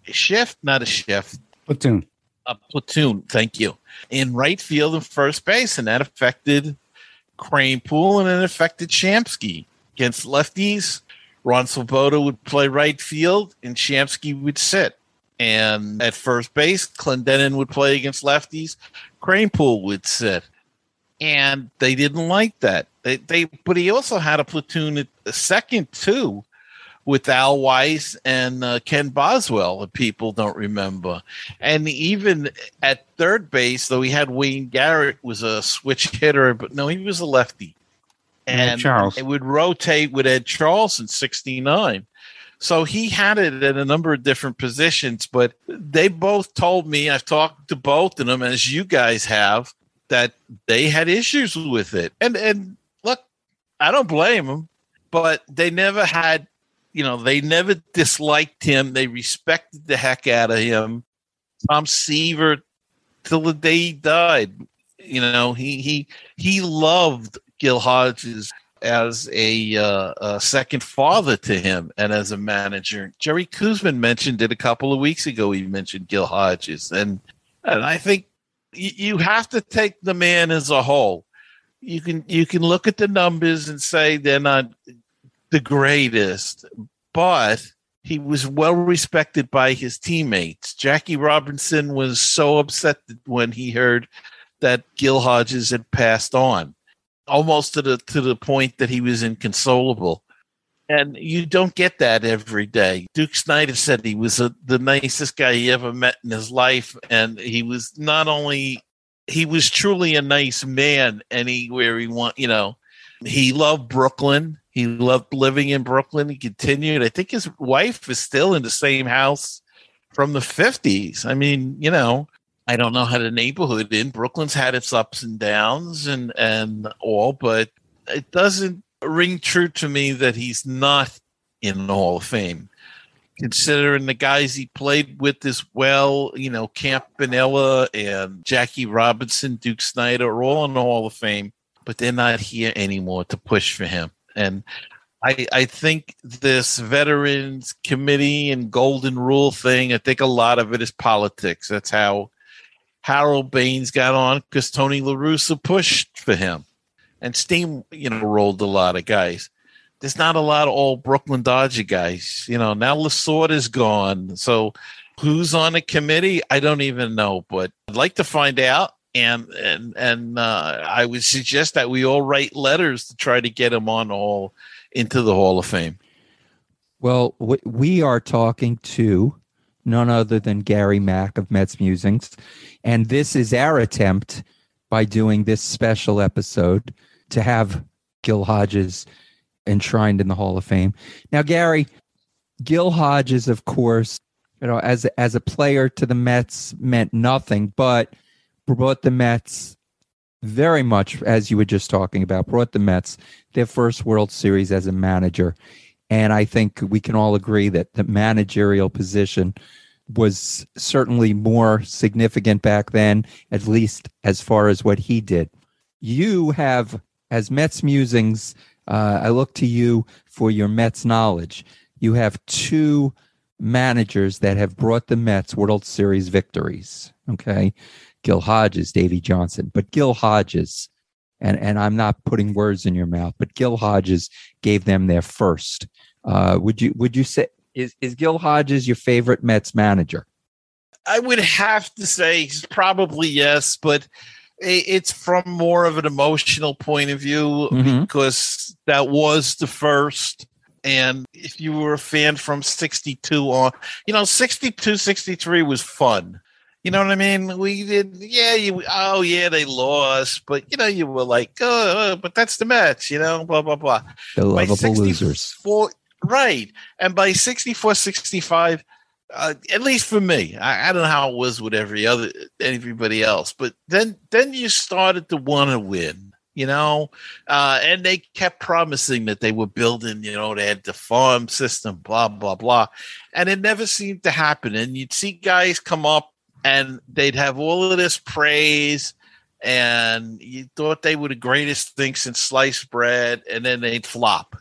platoon, thank you, in right field and first base, and that affected Kranepool and it affected Shamsky. Against lefties, Ron Swoboda would play right field and Shamsky would sit. And at first base, Clendenin would play against lefties, Kranepool would sit. And they didn't like that. But he also had a platoon at the second too, with Al Weiss and Ken Boswell, that people don't remember. And even at third base, though he had Wayne Garrett, was a switch hitter, but no, he was a lefty. And it would rotate with Ed Charles in 69. So he had it at a number of different positions, but they both told me, I've talked to both of them, as you guys have, that they had issues with it. And look, I don't blame them, but they never had, they never disliked him. They respected the heck out of him. Tom Seaver, till the day he died, he loved Gil Hodges as a second father to him and as a manager. Jerry Koosman mentioned it a couple of weeks ago. He mentioned Gil Hodges. And I think you have to take the man as a whole. You can look at the numbers and say they're not the greatest, but he was well respected by his teammates. Jackie Robinson was so upset when he heard that Gil Hodges had passed on, almost to the point that he was inconsolable. And you don't get that every day. Duke Snyder said he was the nicest guy he ever met in his life. And he was he was truly a nice man anywhere he went. He loved Brooklyn. He loved living in Brooklyn. He continued. I think his wife is still in the same house from the 50s. I mean, I don't know how the neighborhood in Brooklyn's had its ups and downs and all, but it doesn't ring true to me that he's not in the Hall of Fame. Considering the guys he played with as well, Campanella and Jackie Robinson, Duke Snyder are all in the Hall of Fame, but they're not here anymore to push for him. And I think this Veterans Committee and Golden Rule thing, I think a lot of it is politics. That's how Harold Baines got on, because Tony La Russa pushed for him. And Steam, rolled a lot of guys. There's not a lot of old Brooklyn Dodger guys. Now Lasorda's gone. So who's on the committee? I don't even know, but I'd like to find out. And I would suggest that we all write letters to try to get him into the Hall of Fame. Well, we are talking to none other than Gary Mack of Mets Musings. And this is our attempt by doing this special episode to have Gil Hodges enshrined in the Hall of Fame. Now, Gary, Gil Hodges, of course, as a player to the Mets meant nothing, but brought the Mets very much, as you were just talking about, brought the Mets their first World Series as a manager. And I think we can all agree that the managerial position was certainly more significant back then, at least as far as what he did. You have, as Mets Musings, I look to you for your Mets knowledge. You have two managers that have brought the Mets World Series victories, okay? Gil Hodges, Davey Johnson. But Gil Hodges, and I'm not putting words in your mouth, but Gil Hodges gave them their first. Would you say, is Gil Hodges your favorite Mets manager? I would have to say probably yes, but it's from more of an emotional point of view, because that was the first. And if you were a fan from 62 on, 62, 63 was fun. You know what I mean? We did, they lost, but you were like, but that's the Mets, blah, blah, blah. The lovable losers. Right. And by 64, 65, at least for me, I don't know how it was with everybody else, but then you started to want to win, and they kept promising that they were building, they had the farm system, blah, blah, blah. And it never seemed to happen. And you'd see guys come up and they'd have all of this praise, and you thought they were the greatest thing since sliced bread, and then they'd flop.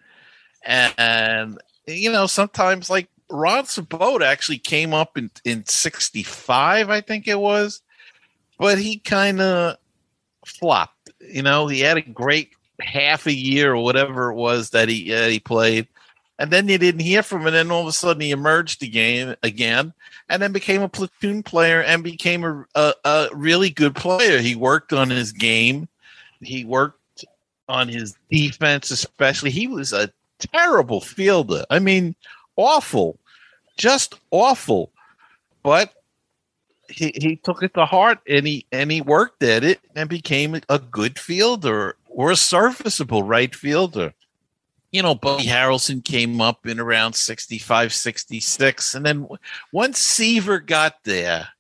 And sometimes like Ron Sabota actually came up in 65, I think it was, but he kind of flopped. He had a great half a year or whatever it was that he played, and then you didn't hear from him. And then all of a sudden he emerged again, and then became a platoon player and became a really good player. He worked on his game. He worked on his defense, especially. He was a terrible fielder. I mean, awful, just awful. But he took it to heart, and he worked at it and became a good fielder, or a serviceable right fielder. Buddy Harrelson came up in around 65, 66. And then once Seaver got there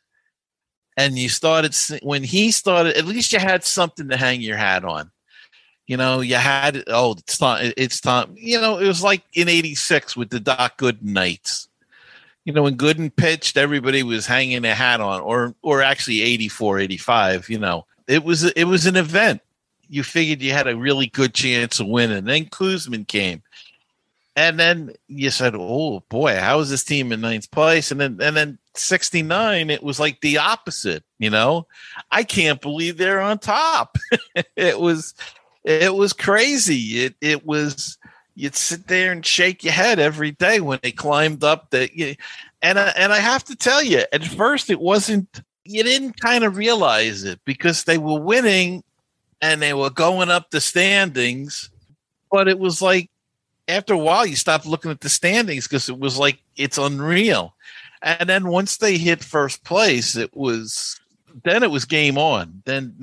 and when he started, at least you had something to hang your hat on. You had, it's time. It was like in 86 with the Doc Gooden nights. When Gooden pitched, everybody was hanging their hat on, or actually 84, 85, it was an event. You figured you had a really good chance of winning. And then Kuzman came. And then you said, oh boy, how is this team in ninth place? And then 69, it was like the opposite, I can't believe they're on top. It was crazy. It was, you'd sit there and shake your head every day when they climbed up and I have to tell you, at first it wasn't, you didn't kind of realize it because they were winning and they were going up the standings, but it was like after a while, you stopped looking at the standings because it was like it's unreal. And then once they hit first place, it was game on. Then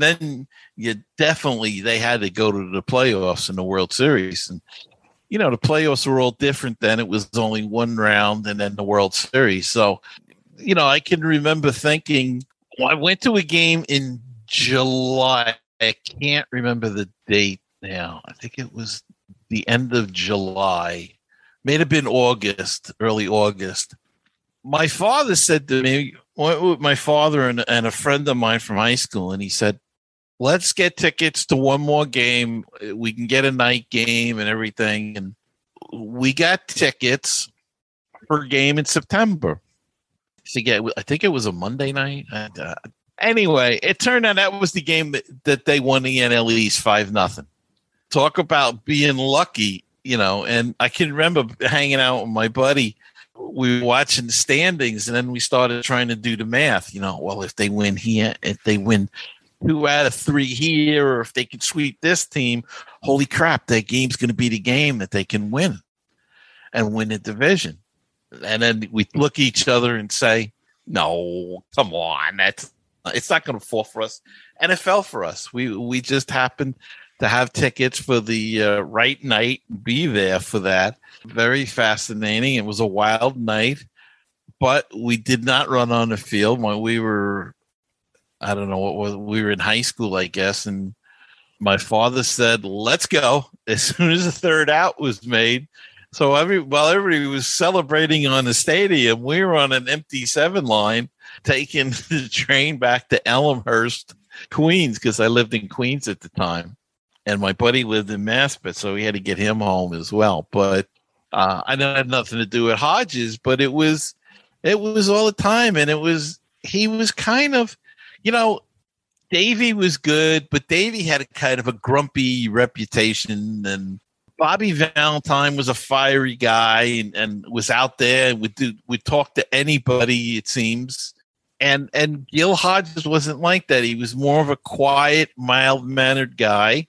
they had to go to the playoffs in the World Series. And the playoffs were all different then. It was only one round and then the World Series. So, I can remember thinking, I went to a game in July. I can't remember the date now. I think it was the end of July. May have been August, early August. My father said to me, went with my father and a friend of mine from high school, and he said, let's get tickets to one more game. We can get a night game and everything. And we got tickets for a game in September. I think it was a Monday night. Anyway, it turned out that was the game that they won the NL East 5-0. Talk about being lucky, and I can remember hanging out with my buddy. We were watching the standings, and then we started trying to do the math. Well, if they win here, if they win 2 out of 3 here, or if they can sweep this team, holy crap, that game's going to be the game that they can win and win the division. And then we look at each other and say, no, come on, it's not going to fall for us. And it fell for us. We just happened to have tickets for the right night, be there for that. Very fascinating. It was a wild night, but we did not run on the field when we were, I don't know what was, we were in high school, I guess. And my father said, let's go as soon as the third out was made. So while everybody was celebrating on the stadium, we were on an empty 7 line taking the train back to Elmhurst, Queens, because I lived in Queens at the time. And my buddy lived in Maspeth, so we had to get him home as well. But I know it had nothing to do with Hodges, but it was all the time. And he was kind of, Davey was good, but Davey had a kind of a grumpy reputation, and Bobby Valentine was a fiery guy and was out there and would talk to anybody, it seems. And Gil Hodges wasn't like that. He was more of a quiet, mild-mannered guy.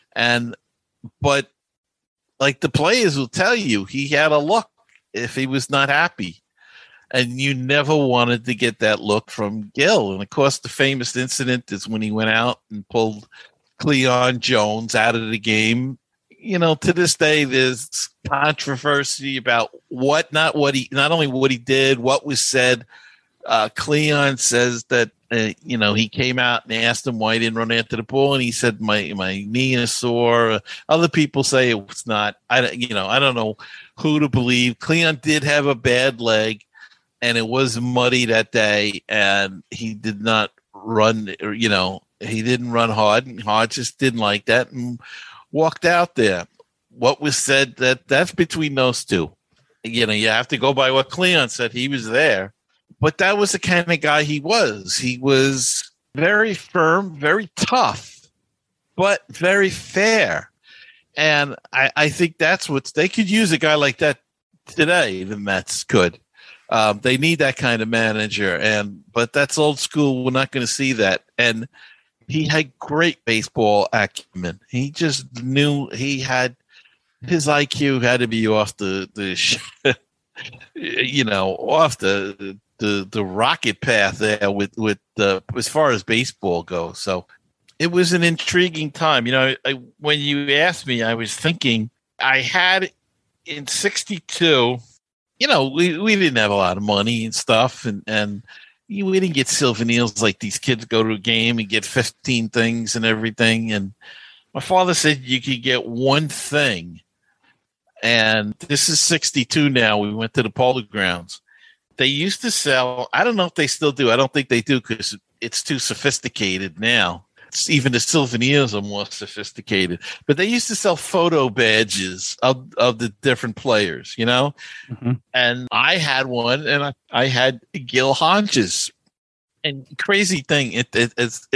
But like the players will tell you, he had a look if he was not happy. And you never wanted to get that look from Gil. And of course, the famous incident is when he went out and pulled Cleon Jones out of the game. To this day, there's controversy about not only what he did, what was said. Cleon says that, he came out and asked him why he didn't run after the ball. And he said, my knee is sore. Other people say it was not. I don't know who to believe. Cleon did have a bad leg, and it was muddy that day, and he did not run, he didn't run hard, and Hodges didn't like that and walked out there. What was said, that's between those two. You have to go by what Cleon said. He was there. But that was the kind of guy he was. He was very firm, very tough, but very fair. And I think that's they could use a guy like that today, the Mets could. They need that kind of manager, but that's old school. We're not going to see that. And he had great baseball acumen. He just knew his IQ had to be off off the rocket path there with as far as baseball goes. So it was an intriguing time. When you asked me, I was thinking I had in '62. We didn't have a lot of money and stuff, and we didn't get souvenirs like these kids go to a game and get 15 things and everything. And my father said you could get one thing. And this is '62 now. We went to the Polo Grounds. They used to sell, I don't know if they still do. I don't think they do because it's too sophisticated now. Even the souvenirs are more sophisticated. But they used to sell photo badges of the different players, Mm-hmm. And I had one, and I had Gil Hodges. And crazy thing, as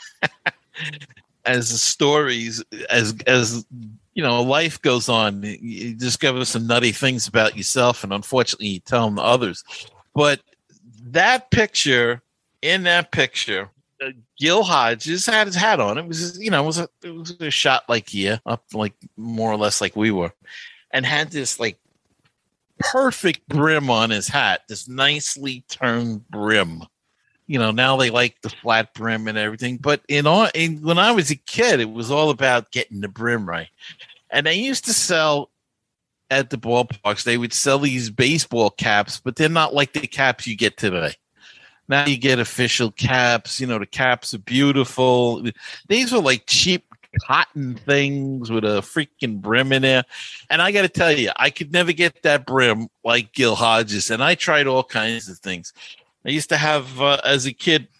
the stories, as life goes on, you discover some nutty things about yourself, and unfortunately, you tell them to others. But that picture, Gil Hodges had his hat on. It was, it was a shot like up like more or less like we were. and had this like perfect brim on his hat, this nicely turned brim. You know, now they like the flat brim and everything. But when I was a kid, it was all about getting the brim right. And they used to sell at the ballparks, they would sell these baseball caps, but they're not like the caps you get today. Now you get official caps. You know, the caps are beautiful. These were like cheap cotton things with a freaking brim in there. And I got to tell you, I could never get that brim like Gil Hodges. And I tried all kinds of things. I used to have, as a kid,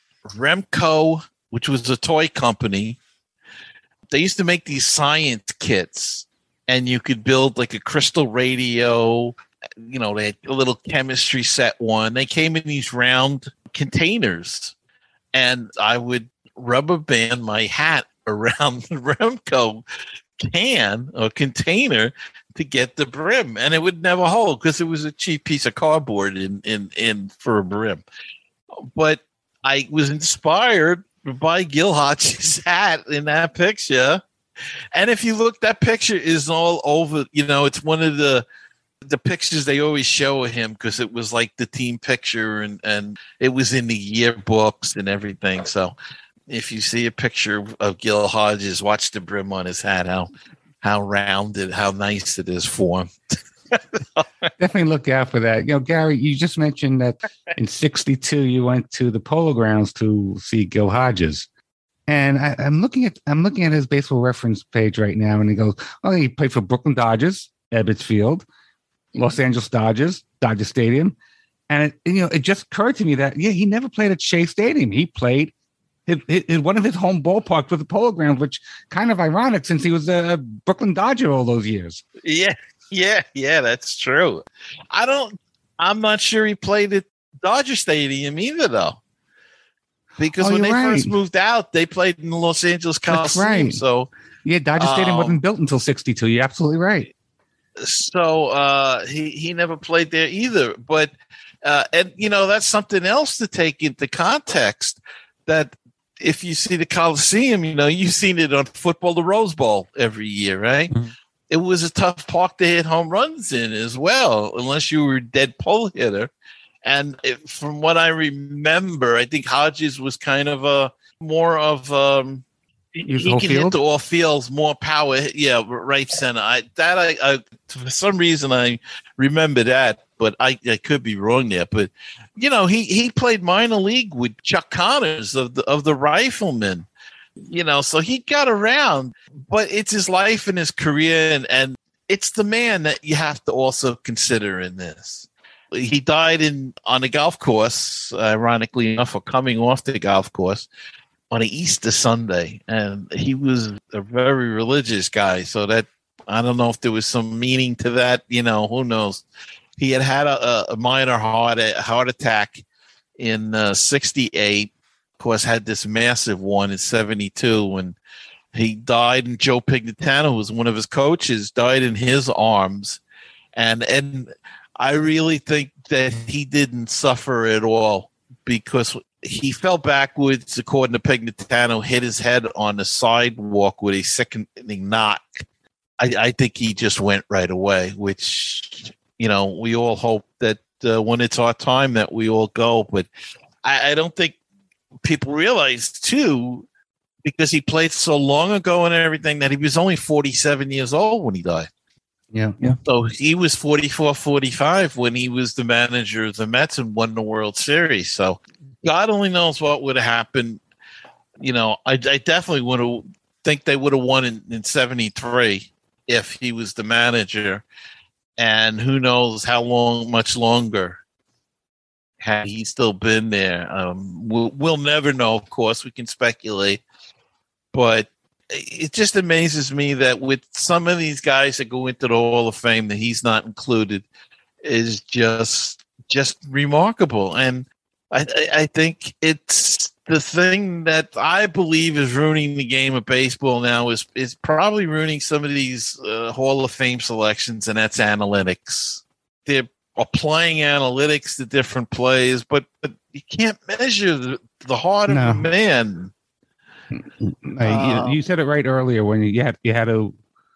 Remco, which was a toy company. They used to make these science kits, and you could build like a crystal radio. You know, they had a little chemistry set one. They came in these round containers, and I would rubber band my hat around the Remco can or container to get the brim, and it would never hold because it was a cheap piece of cardboard in for a brim. But I was inspired by Gil Hodges' hat in that picture. And if you look, that picture is all over, you know, it's one of the pictures they always show of him because it was like the team picture and it was in the yearbooks and everything. So if you see a picture of Gil Hodges, watch the brim on his hat, how rounded, how nice it is for him. Definitely look out for that. You know, Gary, you just mentioned that in '62 you went to the Polo Grounds to see Gil Hodges, and I'm looking at his baseball reference page right now, and he goes, "Oh, he played for Brooklyn Dodgers, Ebbets Field, Los Angeles Dodgers, Dodger Stadium," and it just occurred to me that he never played at Shea Stadium. He played in one of his home ballparks with the Polo Grounds, which kind of ironic since he was a Brooklyn Dodger all those years. Yeah, that's true. I'm not sure he played at Dodger Stadium either, though. Because when they first moved out, they played in the Los Angeles Coliseum. Right. So Dodger Stadium wasn't built until '62. You're absolutely right. So he never played there either. But and that's something else to take into context. That if you see the Coliseum, you've seen it on football, the Rose Bowl every year, right? Mm-hmm. It was a tough park to hit home runs in as well, unless you were a dead pull hitter. And from what I remember, I think Hodges was kind of more of he can hit to all fields, more power. Yeah, right center. I for some reason I remember that, but I could be wrong there. But he played minor league with Chuck Connors of the Riflemen. So he got around, but it's his life and his career, and it's the man that you have to also consider in this. He died on a golf course, ironically enough, or coming off the golf course on an Easter Sunday, and he was a very religious guy. So that I don't know if there was some meaning to that. Who knows? He had a minor heart attack in '68. Of course, had this massive one in '72 when he died, and Joe Pignatano, who was one of his coaches, died in his arms. And I really think that he didn't suffer at all because he fell backwards, according to Pignatano, hit his head on the sidewalk with a sickening knock. I think he just went right away, which, we all hope that when it's our time that we all go. But I don't think people realize, too, because he played so long ago and everything, that he was only 47 years old when he died. Yeah. So he was 44, 45 when he was the manager of the Mets and won the World Series. So God only knows what would have happened. I definitely would have think they would have won in 73 if he was the manager. And who knows how much longer had he still been there. We'll never know, of course. We can speculate. But it just amazes me that with some of these guys that go into the Hall of Fame that he's not included is just remarkable. And I think it's the thing that I believe is ruining the game of baseball now is probably ruining some of these Hall of Fame selections, and that's analytics. They're applying analytics to different plays, but you can't measure the heart of a man. You said it right earlier when you had to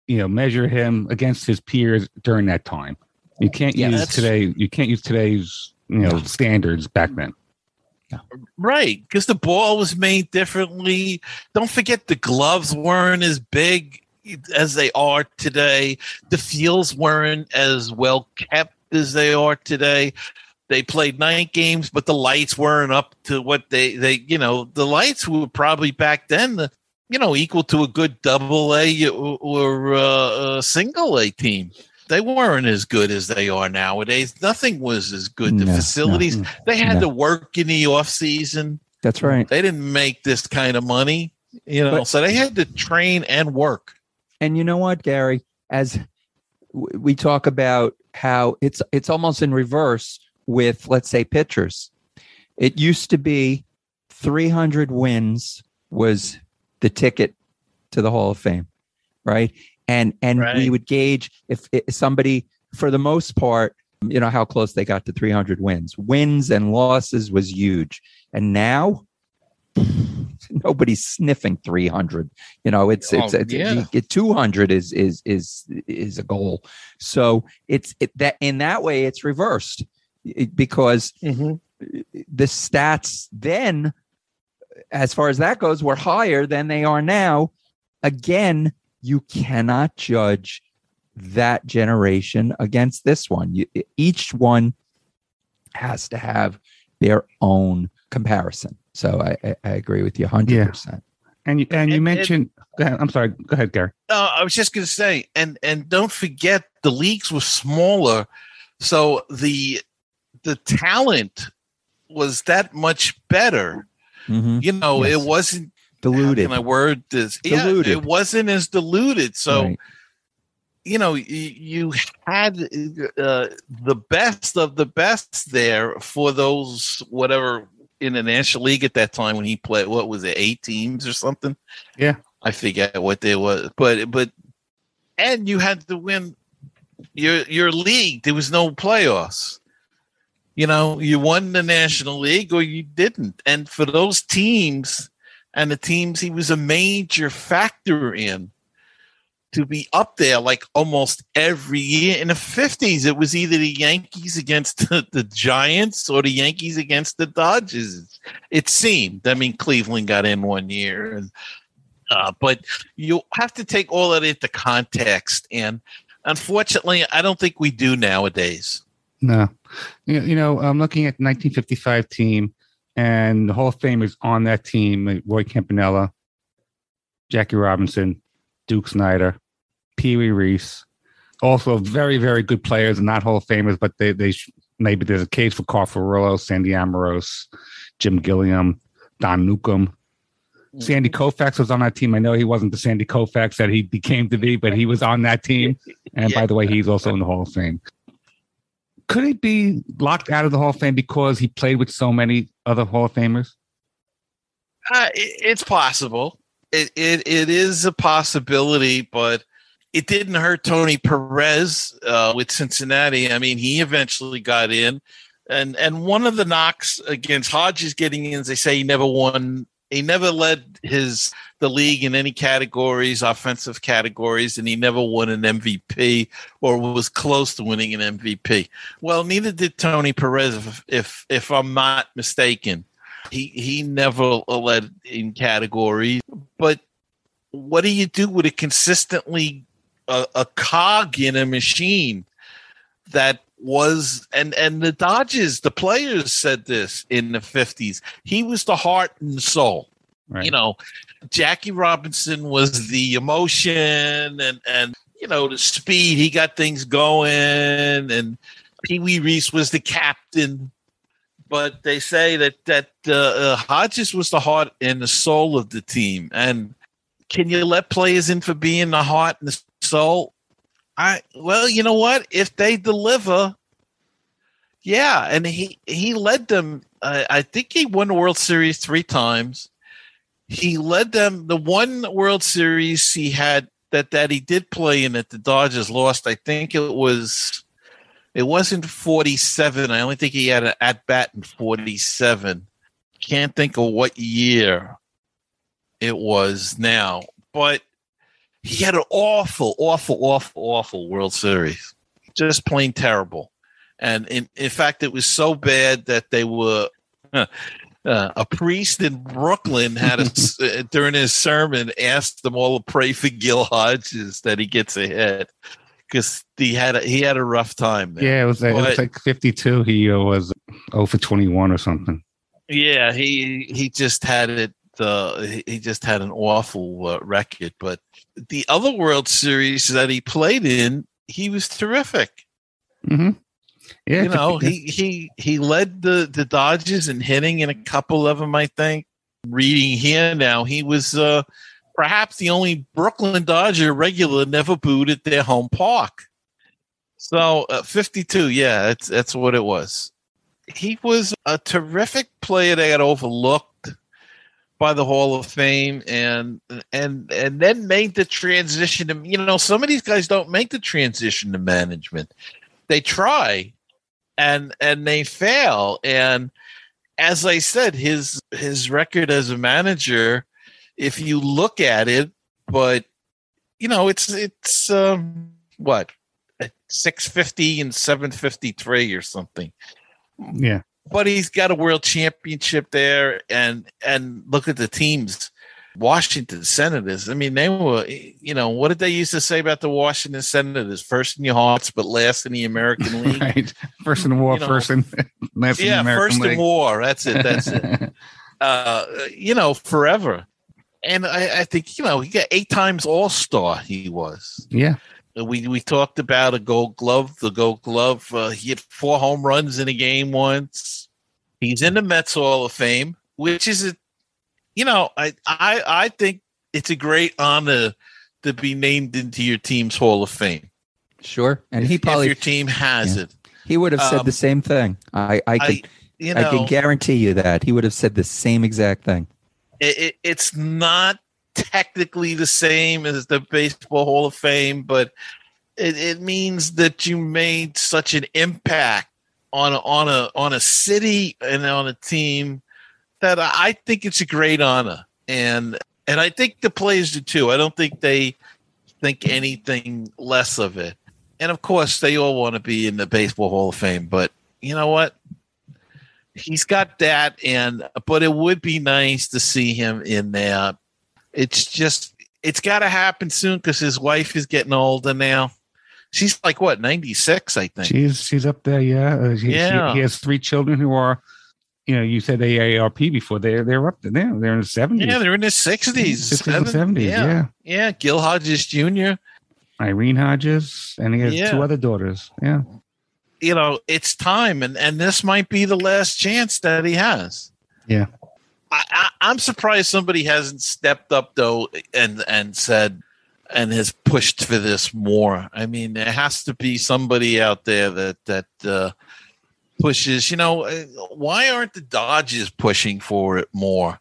measure him against his peers during that time. You can't use today. You can't use today's standards back then. Right, because the ball was made differently. Don't forget the gloves weren't as big as they are today. The fields weren't as well kept as they are today. They played night games, but the lights weren't up to what they the lights were probably back then, equal to a good AA or a single A team. They weren't as good as they are nowadays. Nothing was as good. The facilities, they had to work in the off season. That's right. They didn't make this kind of money, so they had to train and work. And you know what, Gary, as we talk about how it's almost in reverse with, let's say, pitchers. It used to be 300 wins was the ticket to the Hall of Fame, right? And Right. we would gauge if somebody, for the most part, how close they got to 300 wins. Wins and losses was huge. And now nobody's sniffing 300. It's 200 is a goal. So that in that way it's reversed because the stats then, as far as that goes, were higher than they are now. Again, you cannot judge that generation against this one. Each one has to have their own comparison. So I agree with you 100%. And you mentioned, go ahead, I'm sorry, go ahead, Gary. I was just going to say, and don't forget the leagues were smaller, so the talent was that much better. It wasn't diluted. How can I word this? Diluted. Yeah, it wasn't as diluted. So, Right. You had the best of the best there for those whatever in the National League at that time when he played. What was it, 8 teams or something? Yeah, I forget what they was, but and you had to win your league. There was no playoffs. You won the National League or you didn't. And for those teams and the teams he was a major factor in to be up there like almost every year. In the 50s, it was either the Yankees against the Giants or the Yankees against the Dodgers. It seemed. I mean, Cleveland got in one year. But you have to take all that into context. And unfortunately, I don't think we do nowadays. No. I'm looking at the 1955 team, and the Hall of Famers on that team, like Roy Campanella, Jackie Robinson, Duke Snyder, Pee Wee Reese, also very, very good players and not Hall of Famers, but they maybe there's a case for Carl Ferrillo, Sandy Amorose, Jim Gilliam, Don Newcomb. Sandy Koufax was on that team. I know he wasn't the Sandy Koufax that he became to be, but he was on that team. And by the way, he's also in the Hall of Fame. Could he be locked out of the Hall of Fame because he played with so many other Hall of Famers? It's possible. It is a possibility, but it didn't hurt Tony Perez with Cincinnati. I mean, he eventually got in, and one of the knocks against Hodges getting in is they say he never won. He never led the league in any categories, offensive categories, and he never won an MVP or was close to winning an MVP. Well, neither did Tony Perez, if I'm not mistaken. He never led in categories. But what do you do with a consistently a cog in a machine that was and the Dodgers, the players said this in the 50s. He was the heart and soul. Right. Jackie Robinson was the emotion and the speed. He got things going, and Pee Wee Reese was the captain. But they say that Hodges was the heart and the soul of the team. And can you let players in for being the heart and the soul? Well, you know what? If they deliver, yeah. And he led them. I think he won the World Series 3 times. He led them. The one World Series he had that he did play in that the Dodgers lost. I think it wasn't 47. I only think he had an at bat in 47. Can't think of what year it was now, but he had an awful World Series. Just plain terrible. And in fact, it was so bad that they were a priest in Brooklyn had during his sermon asked them all to pray for Gil Hodges that he gets a hit because he had a rough time there. Yeah, it was like 52. He was 0 for 21 or something. Yeah, he just had it. He just had an awful record. But the other World Series that he played in, he was terrific. Mm-hmm. Yeah, you know, he led the Dodgers in hitting in a couple of them, I think. Reading here now, he was perhaps the only Brooklyn Dodger regular never booed at their home park. So 52, yeah, that's what it was. He was a terrific player that got overlooked by the Hall of Fame and then made the transition to, you know, some of these guys don't make the transition to management. They try and they fail. And as I said, his record as a manager, if you look at it, but you know, it's what, 650 and 753 or something. Yeah. But he's got a world championship there, and look at the teams. Washington Senators. I mean, they were, you know, what did they used to say about the Washington Senators? First in your hearts, but last in the American League. Right. First in the war, you know, first in last in the American first League. in war. That's it. You know, forever. And I think, you know, he got 8 times All-Star. He was. Yeah. We talked about the Gold Glove. He hit 4 home runs in a game once. He's in the Mets Hall of Fame, which is you know, I think it's a great honor to be named into your team's Hall of Fame. Sure, and he probably, if your team has it, he would have said the same thing. I can guarantee you that he would have said the same exact thing. It's not technically the same as the Baseball Hall of Fame, but it means that you made such an impact on a city and on a team that I think it's a great honor, and I think the players do too. I don't think they think anything less of it. And of course, they all want to be in the Baseball Hall of Fame. But you know what? He's got that, but it would be nice to see him in there. It's got to happen soon because his wife is getting older now. She's like what, 96, I think. She's up there, yeah. He has 3 children who are. You know, you said AARP before. They're up there. They're in the 70s. Yeah, they're in the 60s. 60s and 70s, yeah. Yeah, Gil Hodges Jr. Irene Hodges, and he has 2 other daughters. Yeah. You know, it's time, and this might be the last chance that he has. Yeah. I'm surprised somebody hasn't stepped up, though, and said, and has pushed for this more. I mean, there has to be somebody out there that pushes, you know, why aren't the Dodgers pushing for it more?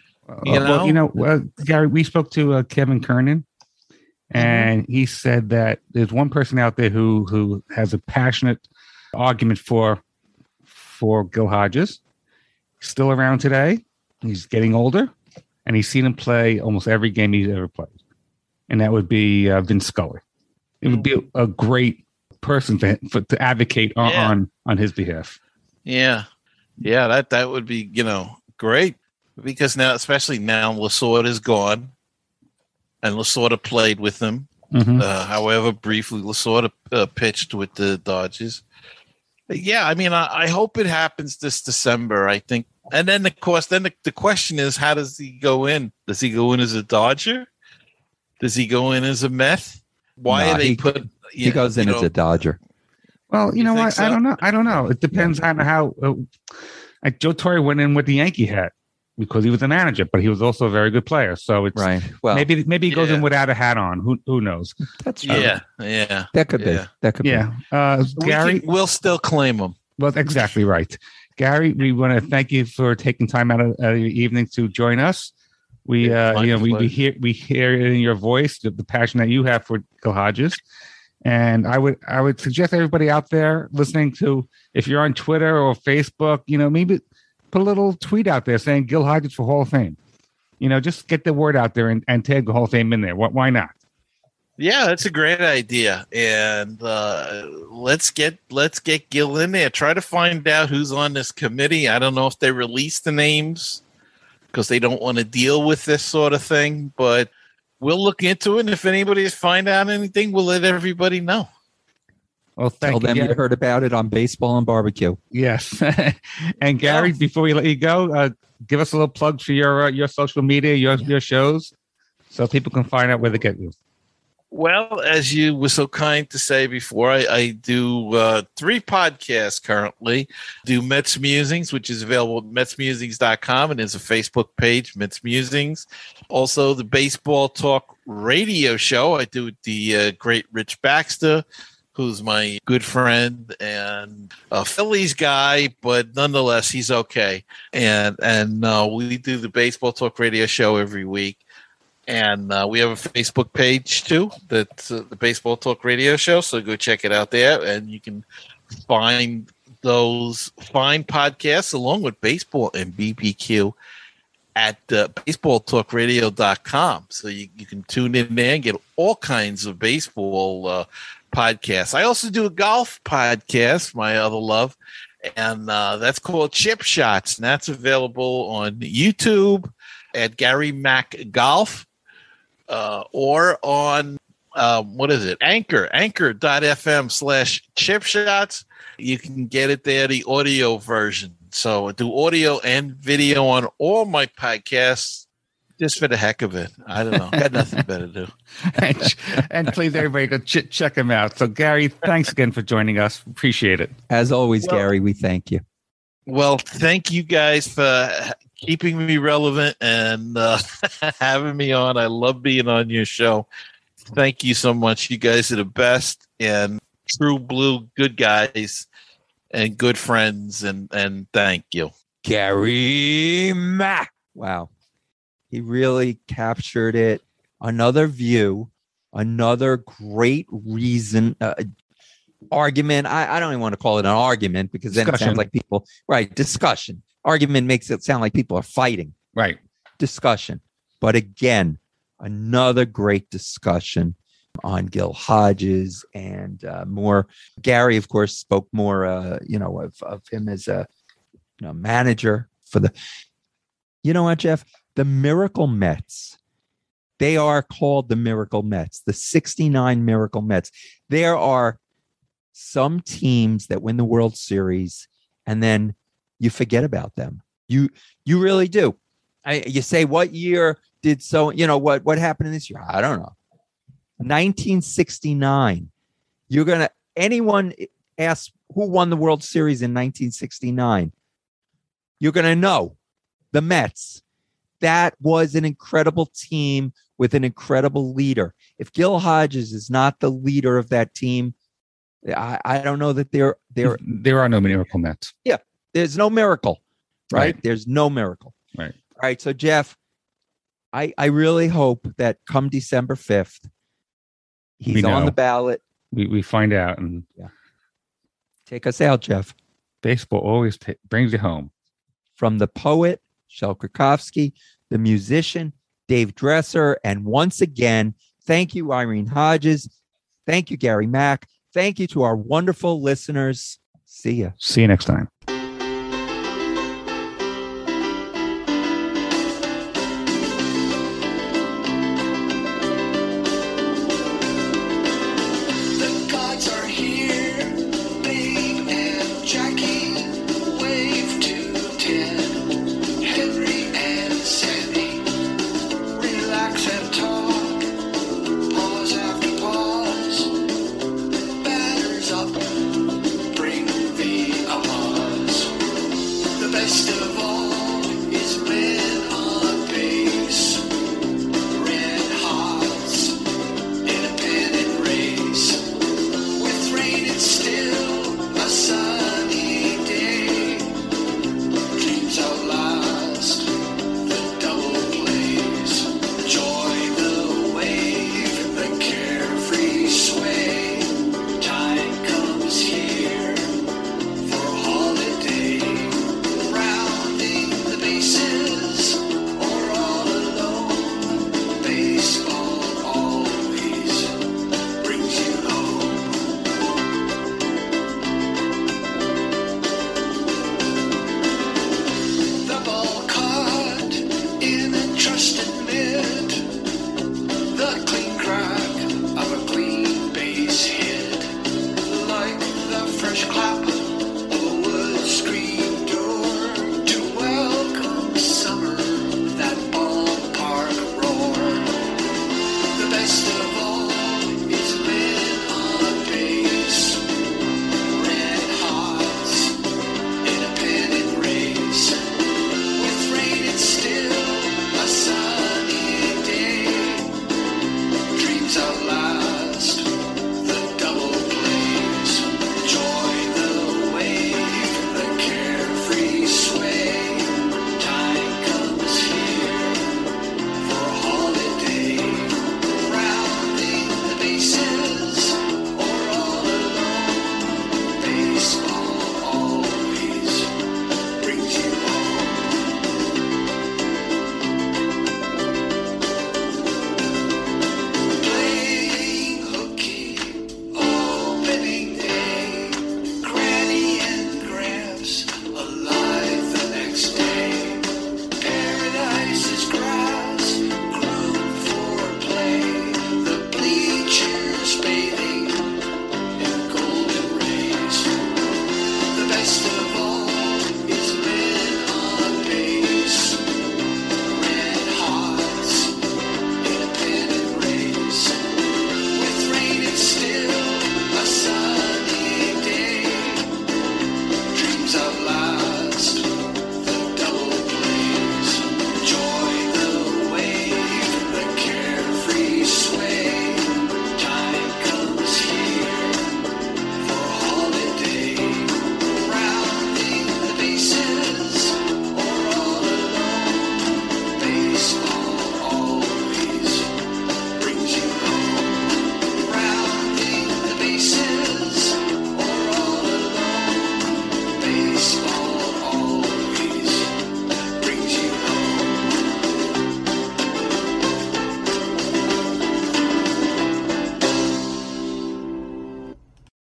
Gary, we spoke to Kevin Kernan, and he said that there's one person out there who has a passionate argument for Gil Hodges. He's still around today. He's getting older, and he's seen him play almost every game he's ever played, and that would be Vince Scully. It would be a great person to advocate on his behalf. Yeah, that would be, you know, great, because now, especially now, Lasorda is gone, and Lasorda played with them. Mm-hmm. However briefly, Lasorda pitched with the Dodgers. But yeah, I mean, I hope it happens this December. I think, and then of course, the question is, how does he go in? Does he go in as a Dodger? Does he go in as a Met? Why are they put? He goes in as a Dodger. Well, you know what? So? I don't know. It depends on how. Like Joe Torre went in with the Yankee hat because he was a manager, but he was also a very good player. So it's right. Well, maybe he goes in without a hat on. Who knows? That's true. Yeah. That could be. That could be. Gary, we'll still claim him. Well, exactly right. Gary, we want to thank you for taking time out of your evening to join us. We hear it in your voice, the passion that you have for Gil Hodges. And I would suggest everybody out there listening to, if you're on Twitter or Facebook, you know, maybe put a little tweet out there saying Gil Hodges for Hall of Fame. You know, just get the word out there and tag the Hall of Fame in there. Why not? Yeah, that's a great idea, and let's get Gil in there. Try to find out who's on this committee. I don't know if they release the names because they don't want to deal with this sort of thing, but we'll look into it. And if anybody find out anything, we'll let everybody know. Well, Tell them you heard about it on Baseball and Barbecue. Yes. And Gary, before we let you go, give us a little plug for your social media, your shows, so people can find out where to get you. Well, as you were so kind to say before, I do 3 podcasts currently. Do Mets Musings, which is available at metsmusings.com, and there's a Facebook page, Mets Musings. Also, the Baseball Talk radio show I do with the great Rich Baxter, who's my good friend and a Phillies guy, but nonetheless, he's okay. And we do the Baseball Talk radio show every week. And we have a Facebook page, too, that's the Baseball Talk radio show. So go check it out there. And you can find those fine podcasts along with baseball and BBQ at baseballtalkradio.com. So you can tune in there and get all kinds of baseball podcasts. I also do a golf podcast, my other love, and that's called Chip Shots. And that's available on YouTube at Gary Mack Golf. Or on anchor.fm/chip shots. You can get it there, the audio version. So I do audio and video on all my podcasts just for the heck of it. I don't know. Got nothing better to do. and please, everybody, go check him out. So, Gary, thanks again for joining us. Appreciate it. As always, Gary, we thank you. Well, thank you guys for keeping me relevant and having me on. I love being on your show. Thank you so much. You guys are the best and true blue good guys and good friends. And thank you. Gary Mack. Wow. He really captured it. Another view, another great reason, argument. I don't even want to call it an argument because then it sounds like people, right? Discussion. Argument makes it sound like people are fighting. Right. Discussion. But again, another great discussion on Gil Hodges and more. Gary, of course, spoke more, of him as a manager for the, you know what, Jeff? The Miracle Mets. They are called the Miracle Mets, the 69 Miracle Mets. There are some teams that win the World Series and then you forget about them. You really do. You say, what year did what happened in this year? I don't know. 1969. Anyone asks who won the World Series in 1969, you're going to know the Mets. That was an incredible team with an incredible leader. If Gil Hodges is not the leader of that team, I don't know that there are no Miracle Mets. Yeah, there's no miracle, right? There's no miracle. Right. All right. So, Jeff, I really hope that come December 5th, he's on the ballot. We find out. And take us out, Jeff. Baseball always brings you home. From the poet, Shel Krakowski, the musician, Dave Dresser, and once again, thank you, Irene Hodges. Thank you, Gary Mack. Thank you to our wonderful listeners. See ya. See you next time.